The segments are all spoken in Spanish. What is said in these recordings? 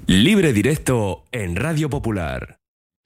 Libre Directo en Radio Popular.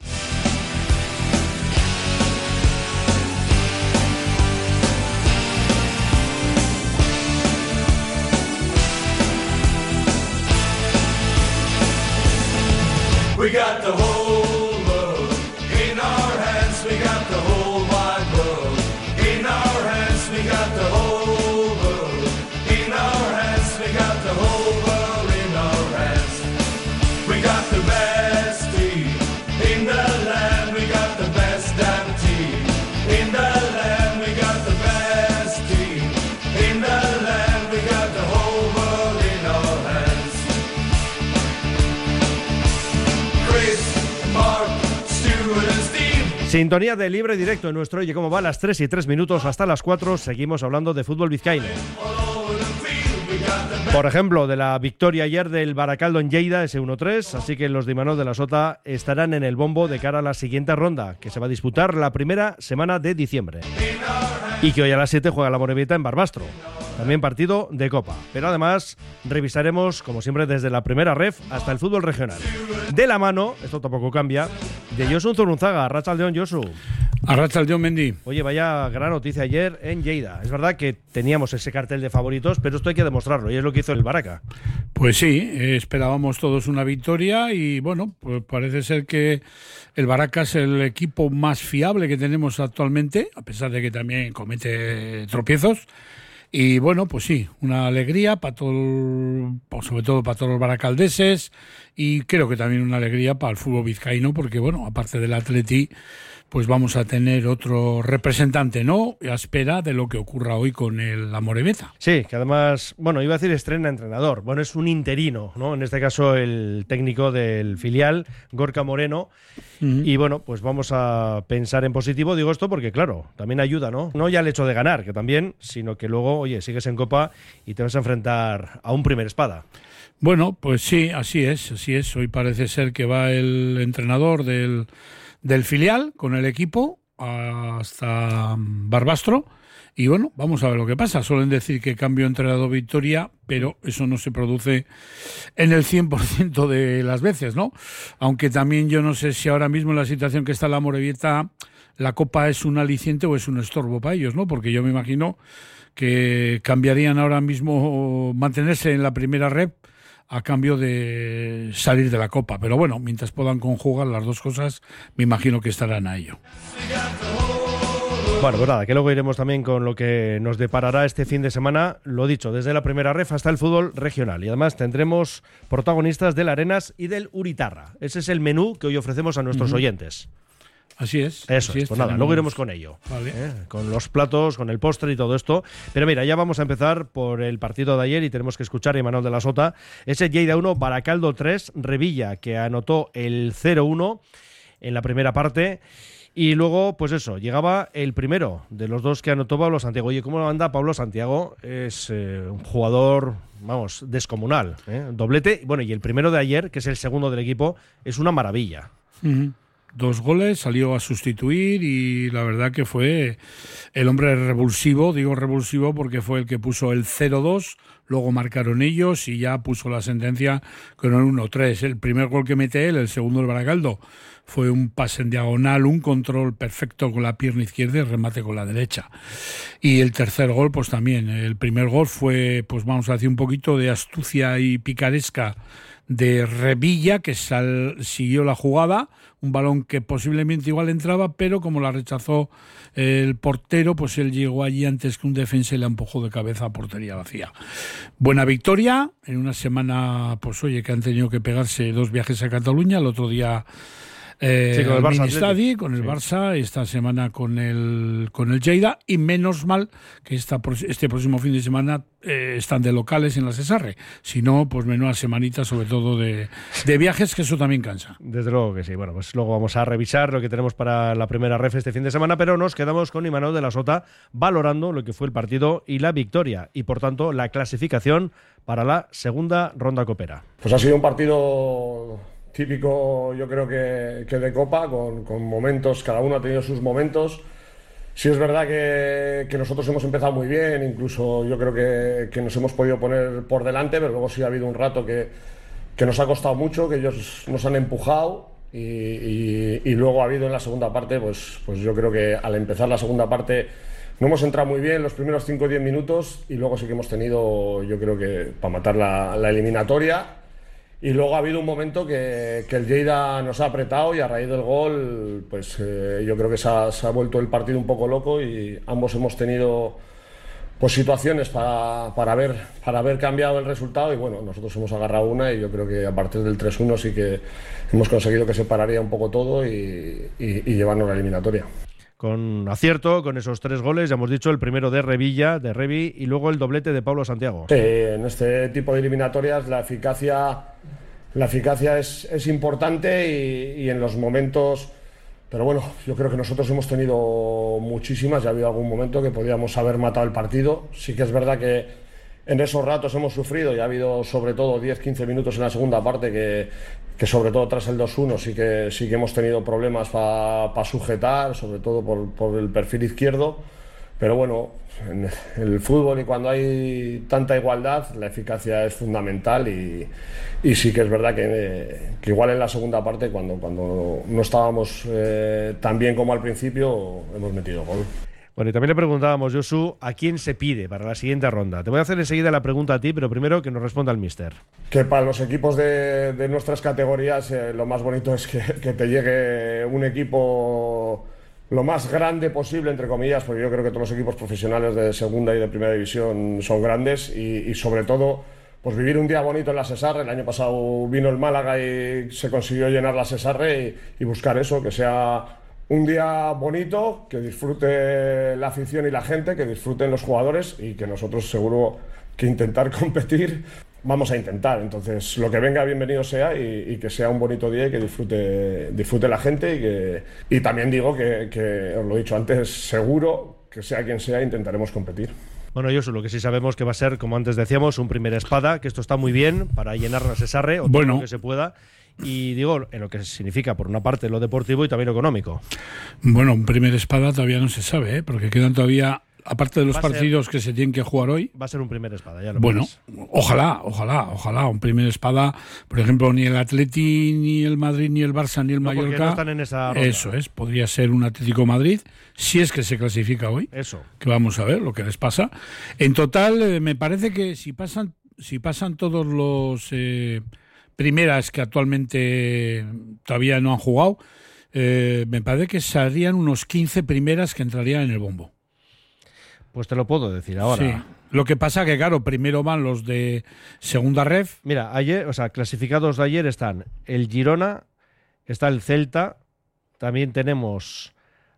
We got the whole world in our hands. We got the whole wide world in our hands. We got the whole world in our hands. We got the whole world in our hands. We got the best team in the land. We got the best damn team in the land. We got the best team in the land. We got the whole world in our hands. Sintonía de Libre Directo en nuestro Oye Cómo Va, a las 3 y 3 minutos hasta las 4. Seguimos hablando de fútbol vizcaíno. Por ejemplo, de la victoria ayer del Baracaldo en Lleida, ese 1-3, así que los de Imanol de la Sota estarán en el bombo de cara a la siguiente ronda, que se va a disputar la primera semana de diciembre. Y que hoy a las 7 juega la Morevieta en Barbastro. También partido de Copa. Pero además revisaremos, como siempre, desde la primera ref hasta el fútbol regional. De la mano, esto tampoco cambia, de Josu Zurunzaga. Arratsaldeon, Josu. Arratsaldeon, Mendy. Oye, vaya gran noticia ayer en Lleida. Es verdad que teníamos ese cartel de favoritos, pero esto hay que demostrarlo, y es lo que hizo el Baraca. Pues sí, esperábamos todos una victoria y bueno, pues parece ser que el Baraca es el equipo más fiable que tenemos actualmente, a pesar de que también comete tropiezos. Y bueno, pues sí, una alegría para todo, sobre todo para todos los baracaldeses, y creo que también una alegría para el fútbol vizcaíno, porque bueno, aparte del Atleti, pues vamos a tener otro representante, ¿no? A espera de lo que ocurra hoy con la Morevieta. Sí, que además, bueno, iba a decir estrena entrenador. Bueno, es un interino, ¿no? En este caso el técnico del filial, Gorka Moreno. Uh-huh. Y bueno, pues vamos a pensar en positivo. Digo esto porque, claro, también ayuda, ¿no? No ya el hecho de ganar, que también, sino que luego, oye, sigues en Copa y te vas a enfrentar a un primer espada. Bueno, pues sí, así es. Hoy parece ser que va el entrenador del filial con el equipo hasta Barbastro y bueno, vamos a ver lo que pasa. Suelen decir que cambio entrenador-victoria, pero eso no se produce en el 100% de las veces, ¿no? Aunque también yo no sé si ahora mismo en la situación que está la Morevieta la Copa es un aliciente o es un estorbo para ellos, ¿no? Porque yo me imagino que cambiarían ahora mismo mantenerse en la primera rep a cambio de salir de la Copa. Pero bueno, mientras puedan conjugar las dos cosas, me imagino que estarán a ello. Bueno, pues nada, que luego iremos también con lo que nos deparará este fin de semana, lo dicho, desde la primera ref hasta el fútbol regional. Y además tendremos protagonistas del Arenas y del Uritarra. Ese es el menú que hoy ofrecemos a nuestros oyentes. Así es. Eso es, pues nada, luego iremos con ello. Vale. Con los platos, con el postre y todo esto. Pero mira, ya vamos a empezar por el partido de ayer y tenemos que escuchar a Imanol de la Sota. Ese Lleida 1, Baracaldo 3, Revilla, que anotó el 0-1 en la primera parte. Y luego, pues eso, llegaba el primero de los dos que anotó Pablo Santiago. Oye, ¿cómo anda Pablo Santiago? Es un jugador, vamos, descomunal. Doblete. Bueno, y el primero de ayer, que es el segundo del equipo, es una maravilla. Uh-huh. 2 goles, salió a sustituir y la verdad que fue el hombre revulsivo, digo revulsivo porque fue el que puso el 0-2, luego marcaron ellos y ya puso la sentencia con el 1-3. El primer gol que mete él, el segundo el Baracaldo, fue un pase en diagonal, un control perfecto con la pierna izquierda y remate con la derecha. Y el tercer gol, pues también, el primer gol fue, pues vamos a decir, un poquito de astucia y picaresca de Revilla, que siguió la jugada, un balón que posiblemente igual entraba, pero como la rechazó el portero, pues él llegó allí antes que un defensa y la empujó de cabeza a portería vacía. Buena victoria, en una semana, pues oye, que han tenido que pegarse 2 viajes a Cataluña, el otro día con el Barça Stadi, con el Barça, esta semana con el Lleida, y menos mal que este próximo fin de semana están de locales en la Cesarre. Si no, pues menuda semanita, sobre todo de viajes, que eso también cansa. Desde luego que sí. Bueno, pues luego vamos a revisar lo que tenemos para la primera ref este fin de semana, pero nos quedamos con Imanol de la Sota valorando lo que fue el partido y la victoria, y por tanto la clasificación para la segunda ronda copera. Pues ha sido un partido típico, yo creo que de Copa, con momentos, cada uno ha tenido sus momentos. Sí es verdad que nosotros hemos empezado muy bien, incluso yo creo que nos hemos podido poner por delante, pero luego sí ha habido un rato que nos ha costado mucho, que ellos nos han empujado y luego ha habido en la segunda parte, pues yo creo que al empezar la segunda parte no hemos entrado muy bien los primeros 5 o 10 minutos y luego sí que hemos tenido, yo creo que para matar la eliminatoria. Y luego ha habido un momento que el Lleida nos ha apretado y a raíz del gol, pues yo creo que se ha vuelto el partido un poco loco y ambos hemos tenido pues situaciones para haber cambiado el resultado y bueno, nosotros hemos agarrado una y yo creo que a partir del 3-1 sí que hemos conseguido que se pararía un poco todo y llevarnos la eliminatoria. Con acierto, con esos 3 goles, ya hemos dicho, el primero de Revilla, de Revi, y luego el doblete de Pablo Santiago. Sí, en este tipo de eliminatorias la eficacia es importante y en los momentos, pero bueno, yo creo que nosotros hemos tenido muchísimas, ya ha habido algún momento que podíamos haber matado el partido. Sí que es verdad que en esos ratos hemos sufrido y ha habido sobre todo 10-15 minutos en la segunda parte que sobre todo tras el 2-1 sí que hemos tenido problemas para sujetar, sobre todo por el perfil izquierdo, pero bueno, en el fútbol y cuando hay tanta igualdad la eficacia es fundamental y sí que es verdad que igual en la segunda parte cuando no estábamos tan bien como al principio hemos metido gol. Bueno, y también le preguntábamos, Josu, ¿a quién se pide para la siguiente ronda? Te voy a hacer enseguida la pregunta a ti, pero primero que nos responda el míster. Que para los equipos de nuestras categorías lo más bonito es que te llegue un equipo lo más grande posible, entre comillas, porque yo creo que todos los equipos profesionales de segunda y de primera división son grandes y sobre todo pues vivir un día bonito en la Sesarre. El año pasado vino el Málaga y se consiguió llenar la Sesarre y buscar eso, que sea un día bonito, que disfrute la afición y la gente, que disfruten los jugadores y que nosotros seguro que intentar competir vamos a intentar. Entonces lo que venga bienvenido sea y que sea un bonito día y que disfrute la gente y también digo que os lo he dicho antes, seguro que sea quien sea intentaremos competir. Bueno, Josu, lo que sí sabemos que va a ser, como antes decíamos, un primer espada, que esto está muy bien para llenar la Sesarre o todo lo que se pueda. Y digo, en lo que significa, por una parte, lo deportivo y también lo económico. Bueno, un primer espada todavía no se sabe, porque quedan todavía, aparte de los partidos que se tienen que jugar hoy. Va a ser un primer espada, ya lo Bueno, ves. ojalá, un primer espada. Por ejemplo, ni el Atleti, ni el Madrid, ni el Barça, ni el Mallorca. No están en esa ronda. Eso es, podría ser un Atlético Madrid, si es que se clasifica hoy. Eso. Que vamos a ver lo que les pasa. En total, me parece que si pasan todos los primeras que actualmente todavía no han jugado, me parece que serían unos 15 primeras que entrarían en el bombo. Pues te lo puedo decir ahora. Sí. Lo que pasa que, claro, primero van los de segunda ref. Mira, ayer, o sea, clasificados de ayer están el Girona, está el Celta, también tenemos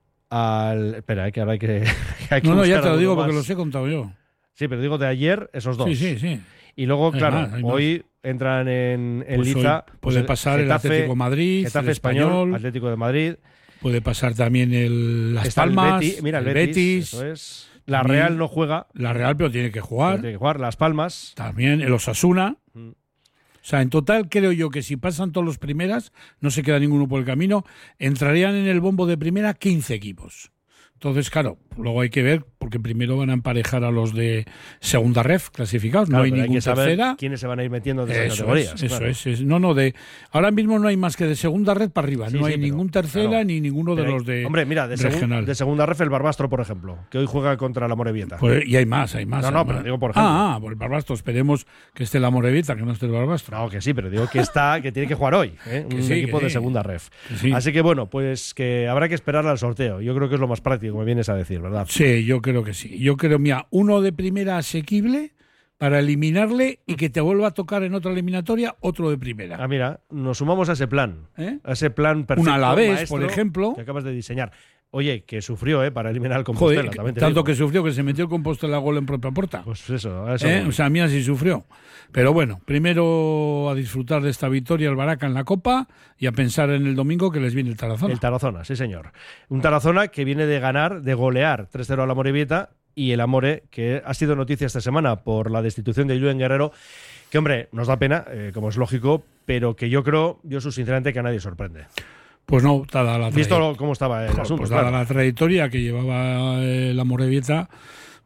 al... Espera, que ahora hay que No, ya te lo digo más. porque los he contado yo. Sí, pero digo de ayer, esos dos. Sí. Y luego, claro, hay hoy entran en pues Liza. puede pasar el Atlético Madrid, Getafe el Español, Atlético de Madrid. Puede pasar también Las Está Palmas, el el Betis. Eso es. La Real no juega. La Real, pero tiene que jugar. Tiene que jugar. Las Palmas. También el Osasuna. O sea, en total creo yo que si pasan todos los primeras, no se queda ninguno por el camino, entrarían en el bombo de primera 15 equipos. Entonces, claro, luego hay que ver, porque primero van a emparejar a los de segunda ref clasificados, Claro, no hay pero ningún que saber tercera. quiénes se van a ir metiendo de esas Eso categorías. es, claro. eso es. No, ahora mismo no hay más que de segunda red para arriba. Sí, no hay pero, ningún tercera claro. ni ninguno de Pero los de hombre, mira, de segunda ref el Barbastro, por ejemplo, que hoy juega contra la Morevieta. Pues, y hay más. No, pero digo por ejemplo. Por el Barbastro. Esperemos que esté la Morevieta, que no esté el Barbastro. No, que sí, pero digo que tiene que jugar hoy, un sí, equipo que de sí. segunda ref. Que sí. Así que bueno, pues que habrá que esperar al sorteo. Yo creo que es lo más práctico, me vienes a decir, ¿verdad? Sí, yo creo que sí. Yo creo, mira, uno de primera asequible para eliminarle y que te vuelva a tocar en otra eliminatoria otro de primera. Ah, mira, nos sumamos a ese plan. ¿Eh? A ese plan perfecto, Un Alavés, maestro, por ejemplo. que acabas de diseñar. Oye, que sufrió para eliminar al Compostela. Joder, también te tanto digo. que sufrió que se metió el Compostela gol en propia puerta. Pues eso, a eso voy. O sea, mira si sufrió. Pero bueno, primero a disfrutar de esta victoria el Baraca en la Copa y a pensar en el domingo que les viene el Tarazona. El Tarazona, sí señor. Un Tarazona que viene de ganar, de golear 3-0 a la Morevieta, y el Amore, que ha sido noticia esta semana por la destitución de Julen Guerrero, que hombre, nos da pena, como es lógico, pero que yo creo, sinceramente, que a nadie sorprende. Pues no, dada la Visto cómo estaba el asunto. pues dada claro. la trayectoria que llevaba la Morevieta,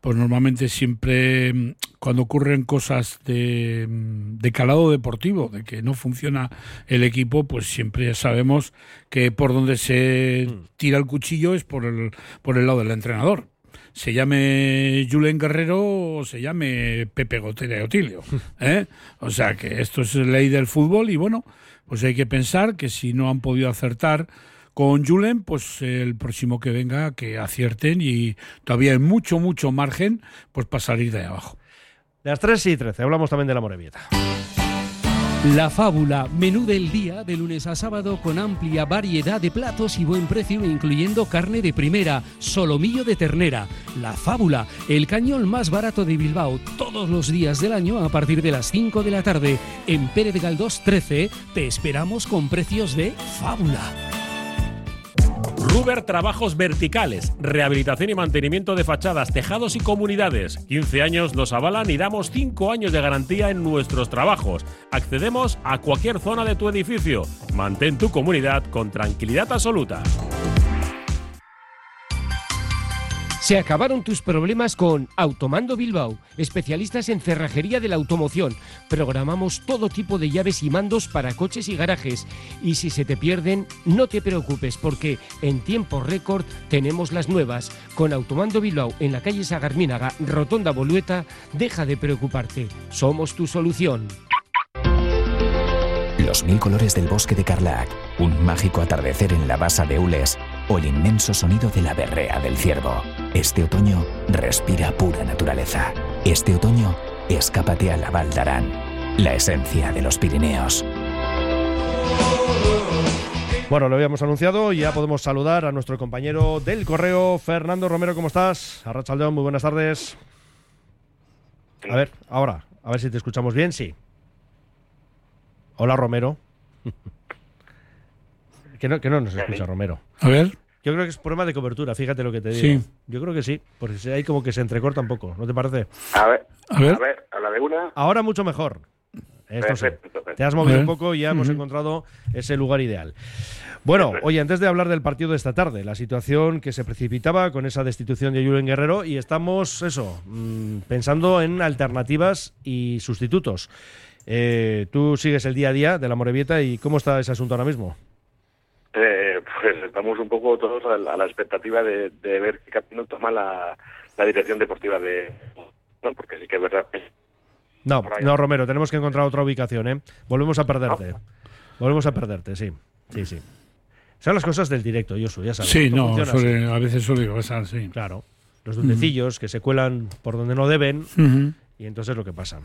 pues normalmente siempre cuando ocurren cosas de calado deportivo, de que no funciona el equipo, pues siempre sabemos que por donde se tira el cuchillo es por el lado del entrenador. Se llame Julen Guerrero o se llame Pepe Gotera y Otilio, ¿eh? O sea que esto es ley del fútbol y bueno, pues hay que pensar que si no han podido acertar con Julen, pues el próximo que venga que acierten y todavía hay mucho margen pues para salir de ahí abajo. Las 3:13, hablamos también de la Morevieta. La Fábula, menú del día de lunes a sábado con amplia variedad de platos y buen precio, incluyendo carne de primera, solomillo de ternera. La Fábula, el cañón más barato de Bilbao, todos los días del año a partir de las 5 de la tarde. En Pérez Galdós 13 te esperamos con precios de Fábula. Ruber Trabajos Verticales, rehabilitación y mantenimiento de fachadas, tejados y comunidades. 15 años nos avalan y damos 5 años de garantía en nuestros trabajos. Accedemos a cualquier zona de tu edificio. Mantén tu comunidad con tranquilidad absoluta. Se acabaron tus problemas con Automando Bilbao, especialistas en cerrajería de la automoción. Programamos todo tipo de llaves y mandos para coches y garajes. Y si se te pierden, no te preocupes porque en tiempo récord tenemos las nuevas. Con Automando Bilbao en la calle Sagarmínaga, Rotonda Bolueta, deja de preocuparte. Somos tu solución. Los 1000 colores del bosque de Carlac, un mágico atardecer en la basa de Ules o el inmenso sonido de la berrea del ciervo. Este otoño respira pura naturaleza. Este otoño escápate a la Val d'Aran, la esencia de los Pirineos. Bueno, lo habíamos anunciado y ya podemos saludar a nuestro compañero del correo, Fernando Romero. ¿Cómo estás? Arratsaldeon, muy buenas tardes. A ver, ahora, a ver si te escuchamos bien, sí. Hola, Romero. que no nos escucha, Romero. A ver. Yo creo que es problema de cobertura, fíjate lo que te digo. Sí. Yo creo que sí, porque ahí como que se entrecorta un poco, ¿no te parece? A ver, A ver. a la de una. Ahora mucho mejor. Esto sí. Perfecto. Te has movido un poco y ya hemos encontrado ese lugar ideal. Bueno, oye, antes de hablar del partido de esta tarde, la situación que se precipitaba con esa destitución de Julen Guerrero, y estamos, pensando en alternativas y sustitutos. Tú sigues el día a día de la Morevieta y ¿cómo está ese asunto ahora mismo? Pues estamos un poco todos a la expectativa de ver qué camino toma la dirección deportiva de... No, porque sí que es verdad que... No, Romero, tenemos que encontrar otra ubicación, ¿eh? Volvemos a perderte. Volvemos a perderte, sí. Son las cosas del directo, Josu, ya sabes. Sí, no, a veces suele pasar, sí. Claro, los dulcecillos que se cuelan por donde no deben y entonces es lo que pasa.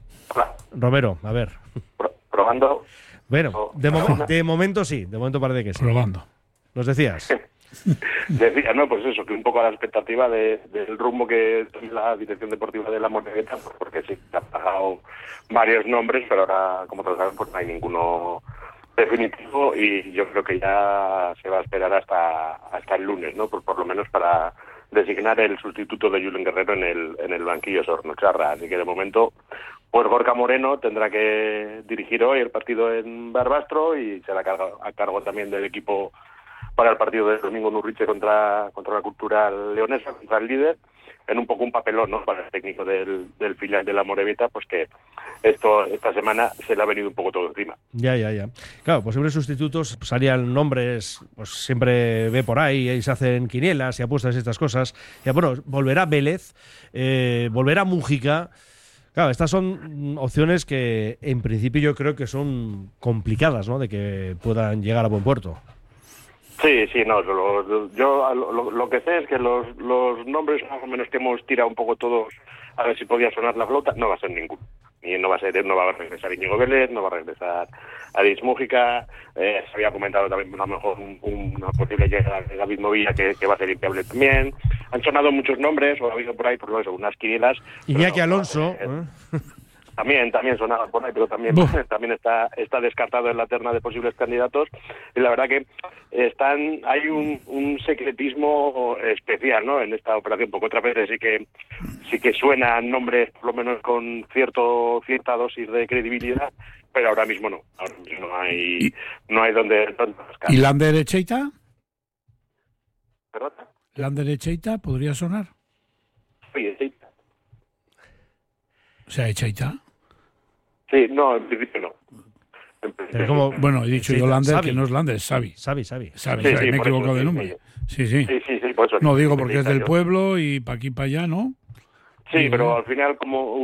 Romero, a ver. Probando. Bueno, de momento sí, de momento parece que sí. Probando. ¿Nos decías? Decía, no, pues eso, que un poco a la expectativa del rumbo que toma la dirección deportiva de la Morevieta, pues porque sí, se han pagado varios nombres, pero ahora, como todos saben, pues no hay ninguno definitivo y yo creo que ya se va a esperar hasta el lunes, ¿no? Por lo menos para designar el sustituto de Julen Guerrero en el banquillo Sornocharra. Así que de momento, pues Gorka Moreno tendrá que dirigir hoy el partido en Barbastro y será a cargo también del equipo para el partido del domingo en Urriche contra la Cultural Leonesa, contra el líder, en un poco un papelón, ¿no?, para el técnico del filial de la Morevieta, pues que esta semana se le ha venido un poco todo encima. Ya. Claro, posibles sustitutos, salían nombres, pues siempre ve por ahí y se hacen quinielas y apuestas y estas cosas. Ya, bueno, volverá Vélez, volverá Mújica. Claro, estas son opciones que en principio yo creo que son complicadas, ¿no?, de que puedan llegar a buen puerto. Sí, no, yo lo que sé es que los nombres más o menos que hemos tirado un poco todos a ver si podía sonar la flauta, no va a ser ninguno. Y no va a regresar Íñigo Vélez, no va a regresar Aris Mújica, se había comentado también a lo mejor una posible llegada de David Movilla que va a ser inviable también. Han sonado muchos nombres, o ha habido por ahí, por eso, unas quinielas. Iñaki Alonso. También sonaba por ahí, pero también está descartado en la terna de posibles candidatos. Y la verdad que hay un secretismo especial, ¿no?, en esta operación. Porque otras veces sí que suenan nombres, por lo menos con cierta dosis de credibilidad, pero ahora mismo no. Ahora mismo no hay donde buscar. ¿Y Lander Echeita? ¿Perdón? ¿Lander Echeita podría sonar? Oye, ¿Se ha hecho Ita? Sí, no, en principio no. Bueno, he dicho Sí, yo Lander, Xavi. que no es Lander, es Xavi. Xavi. Sí, Me he por equivocado eso, de sí, nombre. Sí. Sí, por eso. No, digo porque es del Yo. pueblo y para aquí para allá, ¿no? Sí, pero al final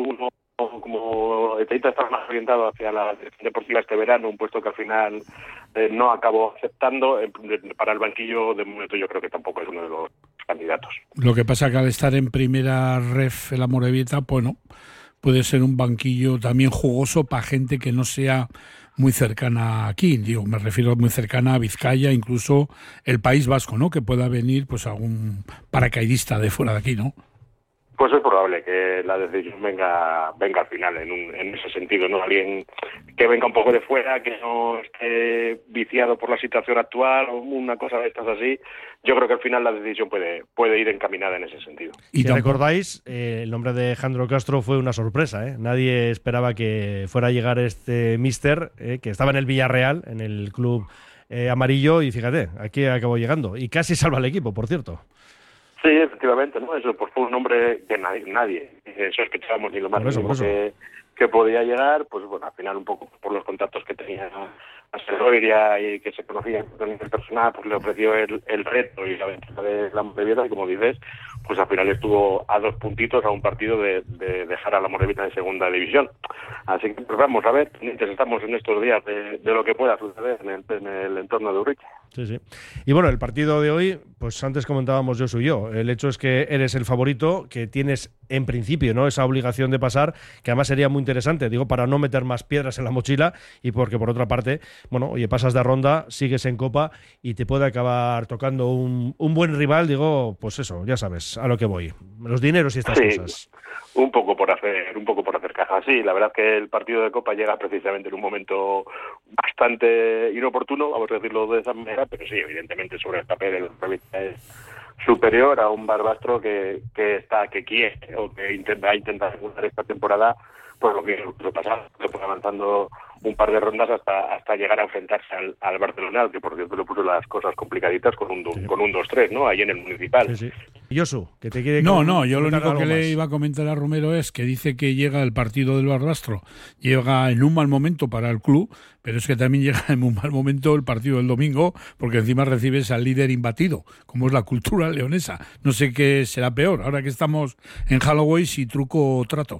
como Eteita está más orientado hacia la dirección deportiva este verano, un puesto que al final no acabó aceptando, para el banquillo de momento yo creo que tampoco es uno de los candidatos. Lo que pasa que al estar en primera ref en la Morevieta, bueno, puede ser un banquillo también jugoso para gente que no sea muy cercana aquí, digo, me refiero muy cercana a Vizcaya, incluso el País Vasco, ¿no? Que pueda venir pues algún paracaidista de fuera de aquí, ¿no? Pues es probable que la decisión venga al final en ese sentido, ¿no? Alguien que venga un poco de fuera, que no esté viciado por la situación actual o una cosa de estas así. Yo creo que al final la decisión puede ir encaminada en ese sentido. Y si recordáis, el nombre de Jandro Castro fue una sorpresa, ¿eh? Nadie esperaba que fuera a llegar este míster, que estaba en el Villarreal, en el club amarillo, y fíjate, aquí acabó llegando. Y casi salva al equipo, por cierto. Sí, efectivamente, ¿no? Eso pues fue un nombre que nadie sospechábamos ni lo más mínimo que podía llegar, pues bueno, al final un poco por los contactos que tenía a Segovia y que se conocía a nivel personal, pues le ofreció el reto y la ventaja de la Morevieta, y como dices, pues al final estuvo a 2 puntitos a un partido de dejar a la Morevieta en segunda división. Así que pues vamos a ver, estamos en estos días de lo que pueda suceder en el entorno de Urriche. Sí. Y bueno, el partido de hoy, pues antes comentábamos Josu y yo, el hecho es que eres el favorito, que tienes en principio, ¿no?, esa obligación de pasar, que además sería muy interesante, digo, para no meter más piedras en la mochila, y porque por otra parte, bueno, oye, pasas de ronda, sigues en Copa y te puede acabar tocando un buen rival, digo, pues eso, ya sabes, a lo que voy, los dineros y estas cosas. Un poco por hacer caja. Sí, la verdad que el partido de Copa llega precisamente en un momento bastante inoportuno, vamos a decirlo de esa manera, pero sí, evidentemente sobre el papel el Morevieta es superior a un Barbastro que quiere o que intenta jugar esta temporada, pues lo que lo pasado, se fue avanzando un par de rondas hasta llegar a enfrentarse al Barcelona, que por cierto le puso las cosas complicaditas con un 2-3, ¿no? Ahí en el Municipal. Sí. Josu, que te quiere... No, yo lo único que le iba a comentar a Romero es que dice que llega el partido del Barbastro, llega en un mal momento para el club, pero es que también llega en un mal momento el partido del domingo, porque encima recibes al líder imbatido, como es la Cultura leonesa. No sé qué será peor, ahora que estamos en Halloween, si truco o trato.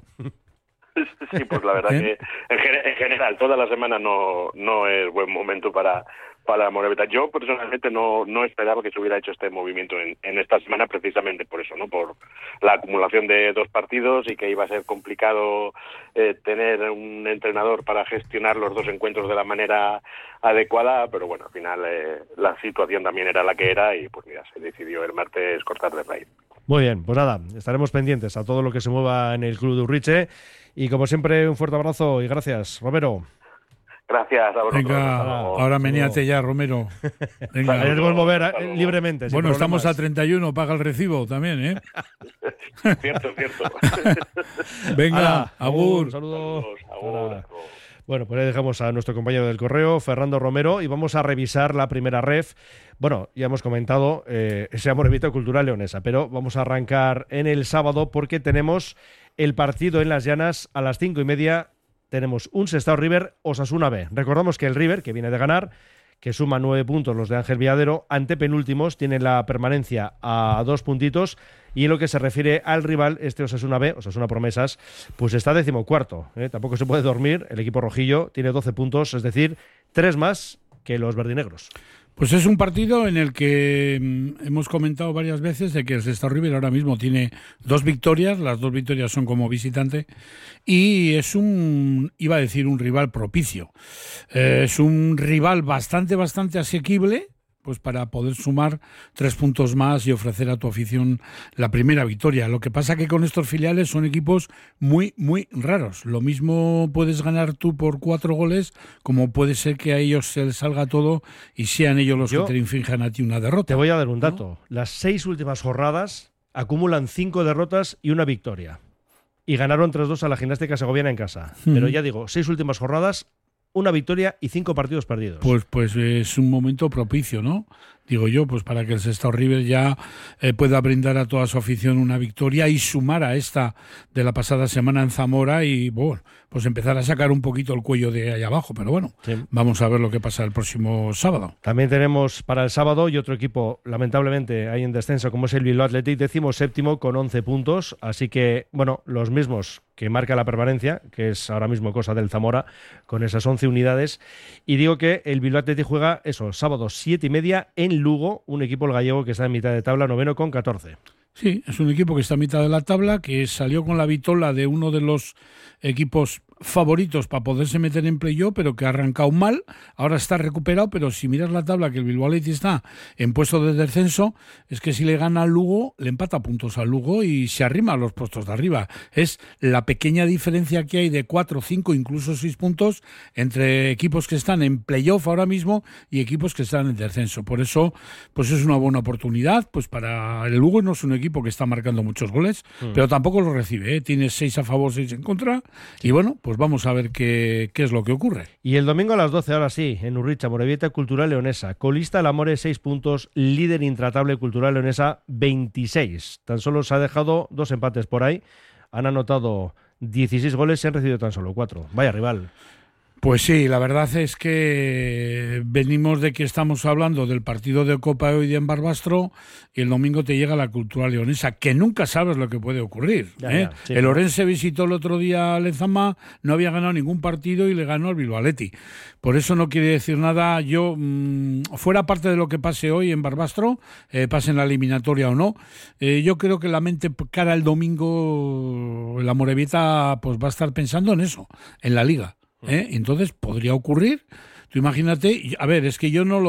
Sí, pues la verdad que en general toda la semana no es buen momento para la Morevieta. Yo personalmente no esperaba que se hubiera hecho este movimiento en esta semana, precisamente por eso, ¿no? Por la acumulación de 2 partidos y que iba a ser complicado tener un entrenador para gestionar los 2 encuentros de la manera adecuada, pero bueno, al final la situación también era la que era y pues mira, se decidió el martes cortar de raíz. Muy bien, pues nada, estaremos pendientes a todo lo que se mueva en el club de Urriche. Y como siempre, un fuerte abrazo y gracias, Romero. Gracias a vosotros. Venga, ahora meníate ya, Romero. Venga. Ahí nos podemos mover libremente. Bueno, estamos a 31, paga el recibo también, ¿eh? Cierto. Venga, agur. Un saludo. Agur. Bueno, pues ahí dejamos a nuestro compañero del correo, Fernando Romero, y vamos a revisar la primera ref. Bueno, ya hemos comentado ese Morevieta Cultural leonesa, pero vamos a arrancar en el sábado porque tenemos el partido en Las Llanas a las 5:30. Tenemos un Sestao River, Osasuna B. Recordamos que el River, que viene de ganar, que suma 9 puntos los de Ángel Villadero, antepenúltimos, tiene la permanencia a 2 puntitos, y en lo que se refiere al rival, este Osasuna B, Osasuna Promesas, pues está 14º. Tampoco se puede dormir, el equipo rojillo tiene 12 puntos, es decir, 3 más que los verdinegros. Pues es un partido en el que hemos comentado varias veces de que el Sestao River ahora mismo tiene 2 victorias, las 2 victorias son como visitante, y es un rival propicio. Es un rival bastante asequible, pues para poder sumar 3 puntos más y ofrecer a tu afición la primera victoria. Lo que pasa que con estos filiales son equipos muy raros. Lo mismo puedes ganar tú por 4 goles, como puede ser que a ellos se les salga todo y sean ellos los que te infrinjan a ti una derrota. Te voy a dar un dato. ¿No? Las 6 últimas jornadas acumulan 5 derrotas y 1 victoria. Y ganaron 3-2 a la Gimnástica Segoviana en casa. Pero ya digo, 6 últimas jornadas, 1 victoria y 5 partidos perdidos. Pues es un momento propicio, ¿no? digo yo, pues para que el Sestao River ya pueda brindar a toda su afición una victoria y sumar a esta de la pasada semana en Zamora y, bueno, pues empezar a sacar un poquito el cuello de ahí abajo. Pero bueno, vamos a ver lo que pasa el próximo sábado. También tenemos para el sábado y otro equipo, lamentablemente, ahí en descenso, como es el Bilbao Athletic, 17º con 11 puntos. Así que, bueno, los mismos que marca la permanencia, que es ahora mismo cosa del Zamora, con esas 11 unidades. Y digo que el Bilbao Athletic juega eso, sábado 7:30 en Lugo, un equipo el gallego que está en mitad de tabla, 9º con 14. Sí, es un equipo que está a mitad de la tabla, que salió con la vitola de uno de los equipos favoritos para poderse meter en playoff, pero que ha arrancado mal, ahora está recuperado, pero si miras la tabla, que el Bilbao Athletic está en puesto de descenso, es que si le gana al Lugo, le empata puntos al Lugo y se arrima a los puestos de arriba. Es la pequeña diferencia que hay de 4, 5, incluso 6 puntos entre equipos que están en playoff ahora mismo y equipos que están en descenso. Por eso, pues es una buena oportunidad, pues para el Lugo no es un equipo que está marcando muchos goles, pero tampoco lo recibe, ¿eh? Tiene 6 a favor, 6 en contra, y bueno, pues vamos a ver qué es lo que ocurre. Y el domingo a las 12, ahora sí, en Urricha, Amorebieta Cultural Leonesa. Colista el Amore, 6 puntos, líder intratable Cultural Leonesa, 26. Tan solo se ha dejado 2 empates por ahí. Han anotado 16 goles, se han recibido tan solo 4. Vaya rival. Pues sí, la verdad es que venimos de que estamos hablando del partido de Copa hoy día en Barbastro y el domingo te llega la Cultural Leonesa, que nunca sabes lo que puede ocurrir. Sí, el Orense visitó el otro día a Lezama, no había ganado ningún partido y le ganó al Bilbao Athletic. Por eso no quiere decir nada. Yo, fuera parte de lo que pase hoy en Barbastro, pase en la eliminatoria o no, yo creo que la mente cara al domingo, la Amorebieta pues va a estar pensando en eso, en la Liga. Entonces podría ocurrir. Tú imagínate, a ver, es que yo no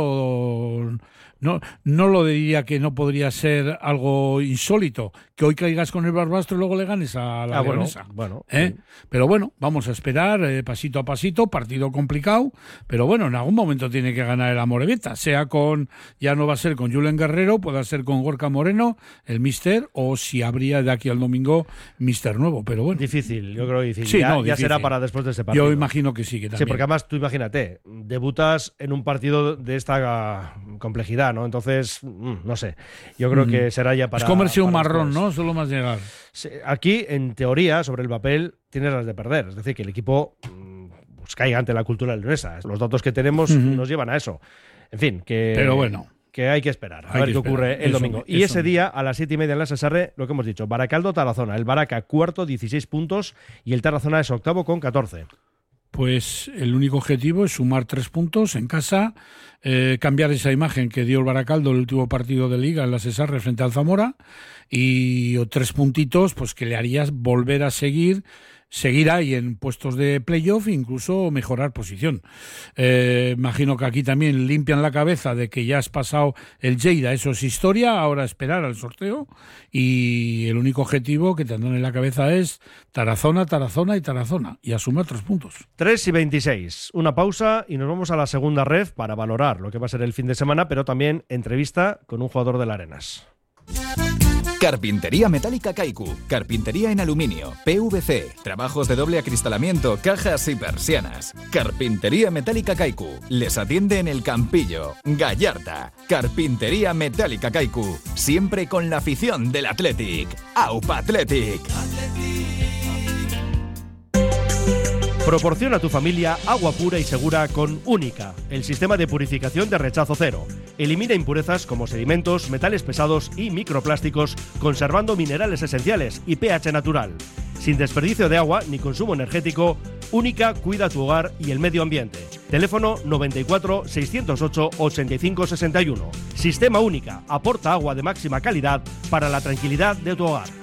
lo diría que no podría ser algo insólito, que hoy caigas con el Barbastro y luego le ganes a la Leonesa. Bueno, Pero bueno, vamos a esperar pasito a pasito, partido complicado, pero bueno, en algún momento tiene que ganar el Amorebieta, sea con, ya no va a ser con Julen Guerrero, puede ser con Gorka Moreno, el míster, o si habría de aquí al domingo míster nuevo, pero bueno. Difícil, yo creo difícil. Sí, ya difícil. será para después de ese partido. Yo imagino que sí, que también. Sí, porque además tú imagínate, debutas en un partido de esta complejidad, ¿no? Entonces, no sé, yo creo que será ya para... Es comerse un para marrón, después. ¿no? Solo más llegar. Aquí, en teoría, sobre el papel, tienes las de perder. Es decir, que el equipo pues, caiga ante la cultura leonesa. Los datos que tenemos nos llevan a eso. En fin, que... Pero bueno. Que hay que esperar a ver qué ocurre el domingo. Y ese día, a las 7:30 en la Sesarre, lo que hemos dicho, Baracaldo-Tarazona. El Baraca, cuarto, 16 puntos, y el Tarazona es octavo con 14. Pues el único objetivo es sumar 3 puntos en casa, cambiar esa imagen que dio el Baracaldo el último partido de Liga en la Sesarre frente al Zamora, y 3 puntitos pues que le harías volver a seguir ahí en puestos de playoff e incluso mejorar posición. Imagino que aquí también limpian la cabeza de que ya has pasado el Lleida, eso es historia, ahora esperar al sorteo, y el único objetivo que tendrán en la cabeza es Tarazona, Tarazona y Tarazona, y a sumar 3 puntos. 3:26. Una pausa y nos vamos a la segunda ref para valorar lo que va a ser el fin de semana, pero también entrevista con un jugador del Arenas. Carpintería Metálica Kaiku. Carpintería en aluminio, PVC, trabajos de doble acristalamiento, cajas y persianas. Carpintería Metálica Kaiku. Les atiende en el Campillo, Gallarta. Carpintería Metálica Kaiku. Siempre con la afición del Athletic. AUPA Athletic. Proporciona a tu familia agua pura y segura con Única, el sistema de purificación de rechazo cero. Elimina impurezas como sedimentos, metales pesados y microplásticos, conservando minerales esenciales y pH natural. Sin desperdicio de agua ni consumo energético, Única cuida tu hogar y el medio ambiente. Teléfono 94 608 85 61. Sistema Única aporta agua de máxima calidad para la tranquilidad de tu hogar.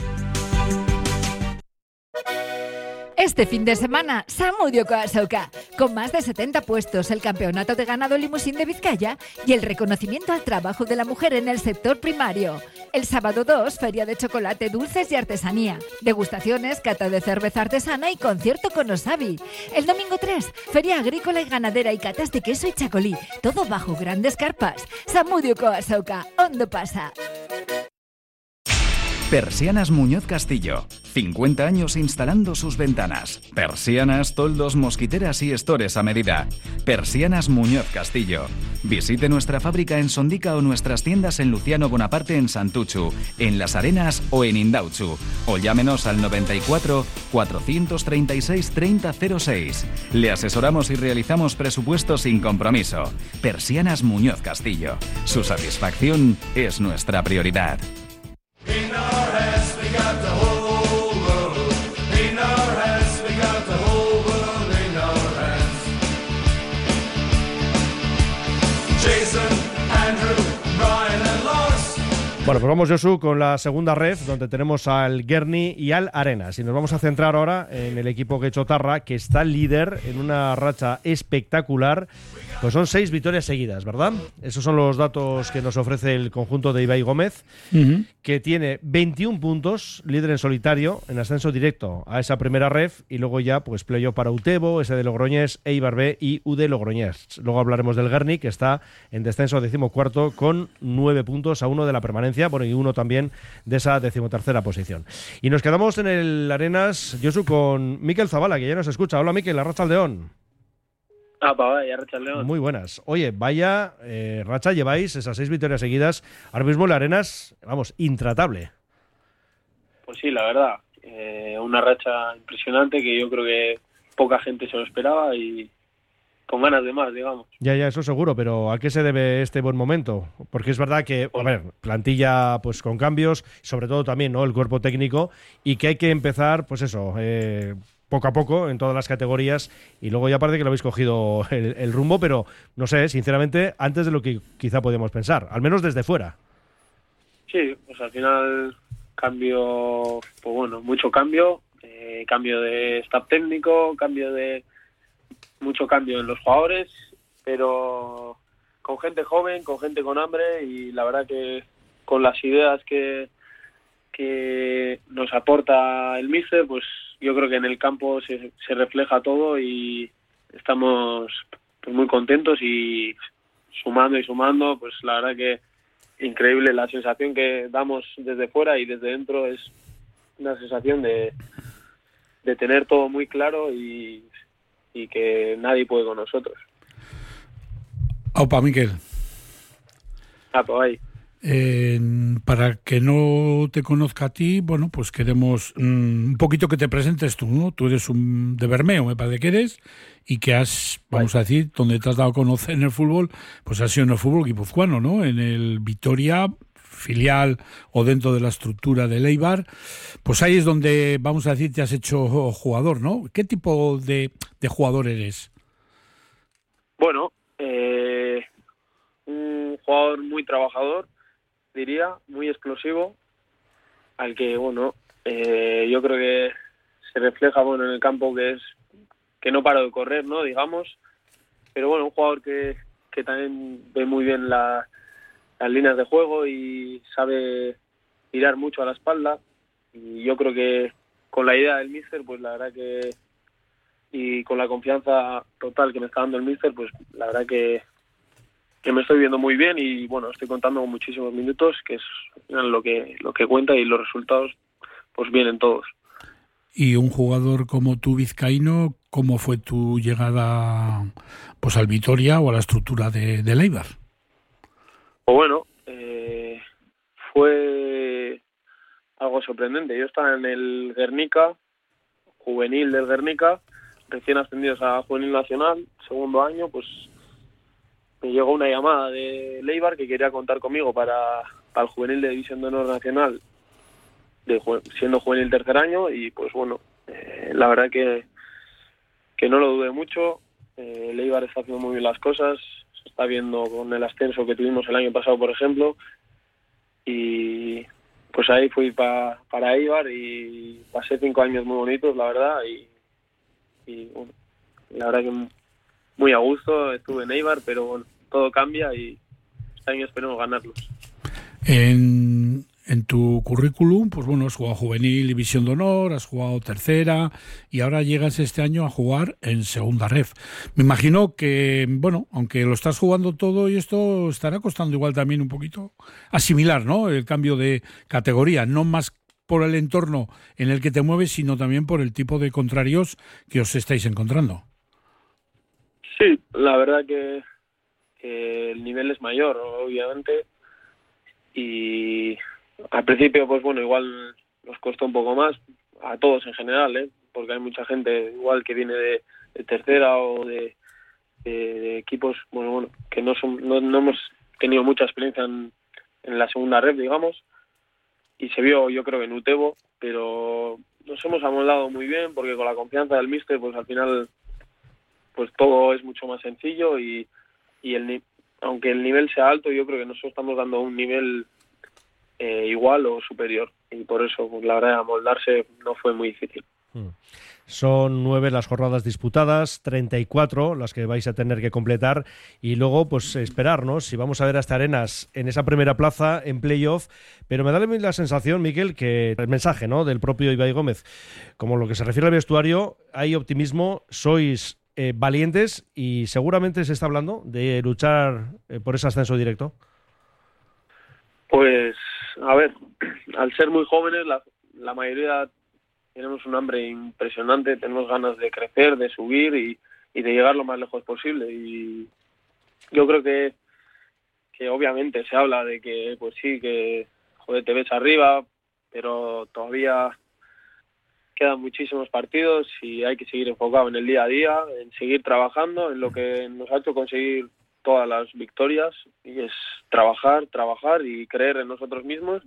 Este fin de semana, Zamudio Coasauca, con más de 70 puestos, el campeonato de ganado limusín de Vizcaya y el reconocimiento al trabajo de la mujer en el sector primario. El sábado 2, feria de chocolate, dulces y artesanía, degustaciones, cata de cerveza artesana y concierto con Osabi. El domingo 3, feria agrícola y ganadera y catas de queso y chacolí, todo bajo grandes carpas. Zamudio Coasauca, ¿dónde pasa? Persianas Muñoz Castillo. 50 años instalando sus ventanas. Persianas, toldos, mosquiteras y estores a medida. Persianas Muñoz Castillo. Visite nuestra fábrica en Sondica o nuestras tiendas en Luciano Bonaparte en Santuchu, en Las Arenas o en Indautxu. O llámenos al 94 436 3006. Le asesoramos y realizamos presupuestos sin compromiso. Persianas Muñoz Castillo. Su satisfacción es nuestra prioridad. In our hands we got the whole world. In our hands we got the whole world in our hands. Jason, Andrew, Brian and Lars. Bueno, pues vamos, Josu, con la segunda ref, donde tenemos al Guerni y al Arenas. Y nos vamos a centrar ahora en el equipo Guechotarra, que está líder en una racha espectacular. Pues son 6 victorias seguidas, ¿verdad? Esos son los datos que nos ofrece el conjunto de Ibai Gómez, que tiene 21 puntos, líder en solitario, en ascenso directo a esa primera ref, y luego ya pues playoff para Utebo, ese de Logroñés, Eibar B y UD Logroñés. Luego hablaremos del Guerni, que está en descenso a 14º con 9 puntos a 1 de la permanencia, bueno, y 1 también de esa 13ª posición. Y nos quedamos en el Arenas, Josu, con Mikel Zabala, que ya nos escucha. Hola, Mikel, Arratsaldeon. Vaya, Arratsaldeon. Muy buenas. Oye, vaya racha lleváis, esas 6 victorias seguidas. Ahora mismo el Arenas, vamos, intratable. Pues sí, la verdad. Una racha impresionante que yo creo que poca gente se lo esperaba y con ganas de más, digamos. Ya, eso seguro, pero ¿a qué se debe este buen momento? Porque es verdad que, a ver, plantilla pues con cambios, sobre todo también, ¿no?, el cuerpo técnico, y que hay que empezar, pues eso, poco a poco en todas las categorías, y luego ya parece que lo habéis cogido el rumbo, pero no sé, sinceramente, antes de lo que quizá podíamos pensar, al menos desde fuera. Sí, pues al final cambio, pues bueno, mucho cambio, cambio de staff técnico, mucho cambio en los jugadores, pero con gente joven, con gente con hambre, y la verdad que con las ideas que nos aporta el míster, pues yo creo que en el campo se refleja todo y estamos pues muy contentos y sumando, pues la verdad que increíble la sensación que damos desde fuera y desde dentro, es una sensación de tener todo muy claro y que nadie puede con nosotros. Aupa, Mikel. Pues ahí. Para que no te conozca a ti, bueno, pues queremos un poquito que te presentes tú, ¿no? Tú eres de Bermeo, me parece que eres, y que has, vamos a decir, donde te has dado a conocer en el fútbol, pues has sido en el fútbol guipuzcoano, ¿no? En el Vitoria, filial o dentro de la estructura del Eibar, pues ahí es donde, vamos a decir, te has hecho jugador, ¿no? ¿Qué tipo de jugador eres? Bueno, un jugador muy trabajador, diría, muy explosivo, al que, bueno, yo creo que se refleja, bueno, en el campo, que no paro de correr, ¿no?, digamos, pero bueno, un jugador que también ve muy bien las líneas de juego y sabe tirar mucho a la espalda, y yo creo que con la idea del míster, pues la verdad que, y con la confianza total que me está dando el míster, pues la verdad que me estoy viendo muy bien, y bueno, estoy contando con muchísimos minutos, que es lo que cuenta, y los resultados pues vienen todos. Y un jugador como tú, vizcaíno, ¿cómo fue tu llegada pues al Vitoria o a la estructura de Eibar? Pues bueno, fue algo sorprendente. Yo estaba en el Guernica, juvenil del Guernica, recién ascendidos a Juvenil Nacional, segundo año, pues me llegó una llamada de Eibar que quería contar conmigo para el juvenil de División de Honor Nacional, siendo juvenil tercer año, y pues bueno, la verdad que no lo dudé mucho. Eibar está haciendo muy bien las cosas, se está viendo con el ascenso que tuvimos el año pasado, por ejemplo, y pues ahí fui para Eibar y pasé 5 años muy bonitos, la verdad, y bueno, la verdad que muy a gusto estuve en Eibar, pero bueno, todo cambia y este año esperemos ganarlos. En tu currículum, pues bueno, has jugado juvenil, división de honor, has jugado tercera y ahora llegas este año a jugar en segunda ref. Me imagino que, bueno, aunque lo estás jugando todo y esto estará costando igual también un poquito asimilar, ¿no?, el cambio de categoría, no más por el entorno en el que te mueves, sino también por el tipo de contrarios que os estáis encontrando. Sí, la verdad que el nivel es mayor, obviamente, y al principio, pues bueno, igual nos costó un poco más, a todos en general, porque hay mucha gente igual que viene de tercera o de equipos, bueno, que no hemos tenido mucha experiencia en la segunda red, digamos, y se vio, yo creo, en Utebo, pero nos hemos amoldado muy bien, porque con la confianza del míster, pues al final, pues todo es mucho más sencillo y aunque el nivel sea alto, yo creo que nosotros estamos dando un nivel igual o superior, y por eso, pues, la verdad, amoldarse no fue muy difícil. Son 9 las jornadas disputadas, 34 las que vais a tener que completar y luego pues esperarnos si vamos a ver hasta Arenas en esa primera plaza en playoff, pero me da la sensación, Miquel, que el mensaje, ¿no?, del propio Ibai Gómez, como lo que se refiere al vestuario, hay optimismo, sois valientes y seguramente se está hablando de luchar por ese ascenso directo. Pues, a ver, al ser muy jóvenes, la mayoría tenemos un hambre impresionante, tenemos ganas de crecer, de subir y de llegar lo más lejos posible. Y yo creo que obviamente se habla de que, pues sí, que joder, te ves arriba, pero todavía quedan muchísimos partidos y hay que seguir enfocado en el día a día, en seguir trabajando, en lo que nos ha hecho conseguir todas las victorias, y es trabajar y creer en nosotros mismos,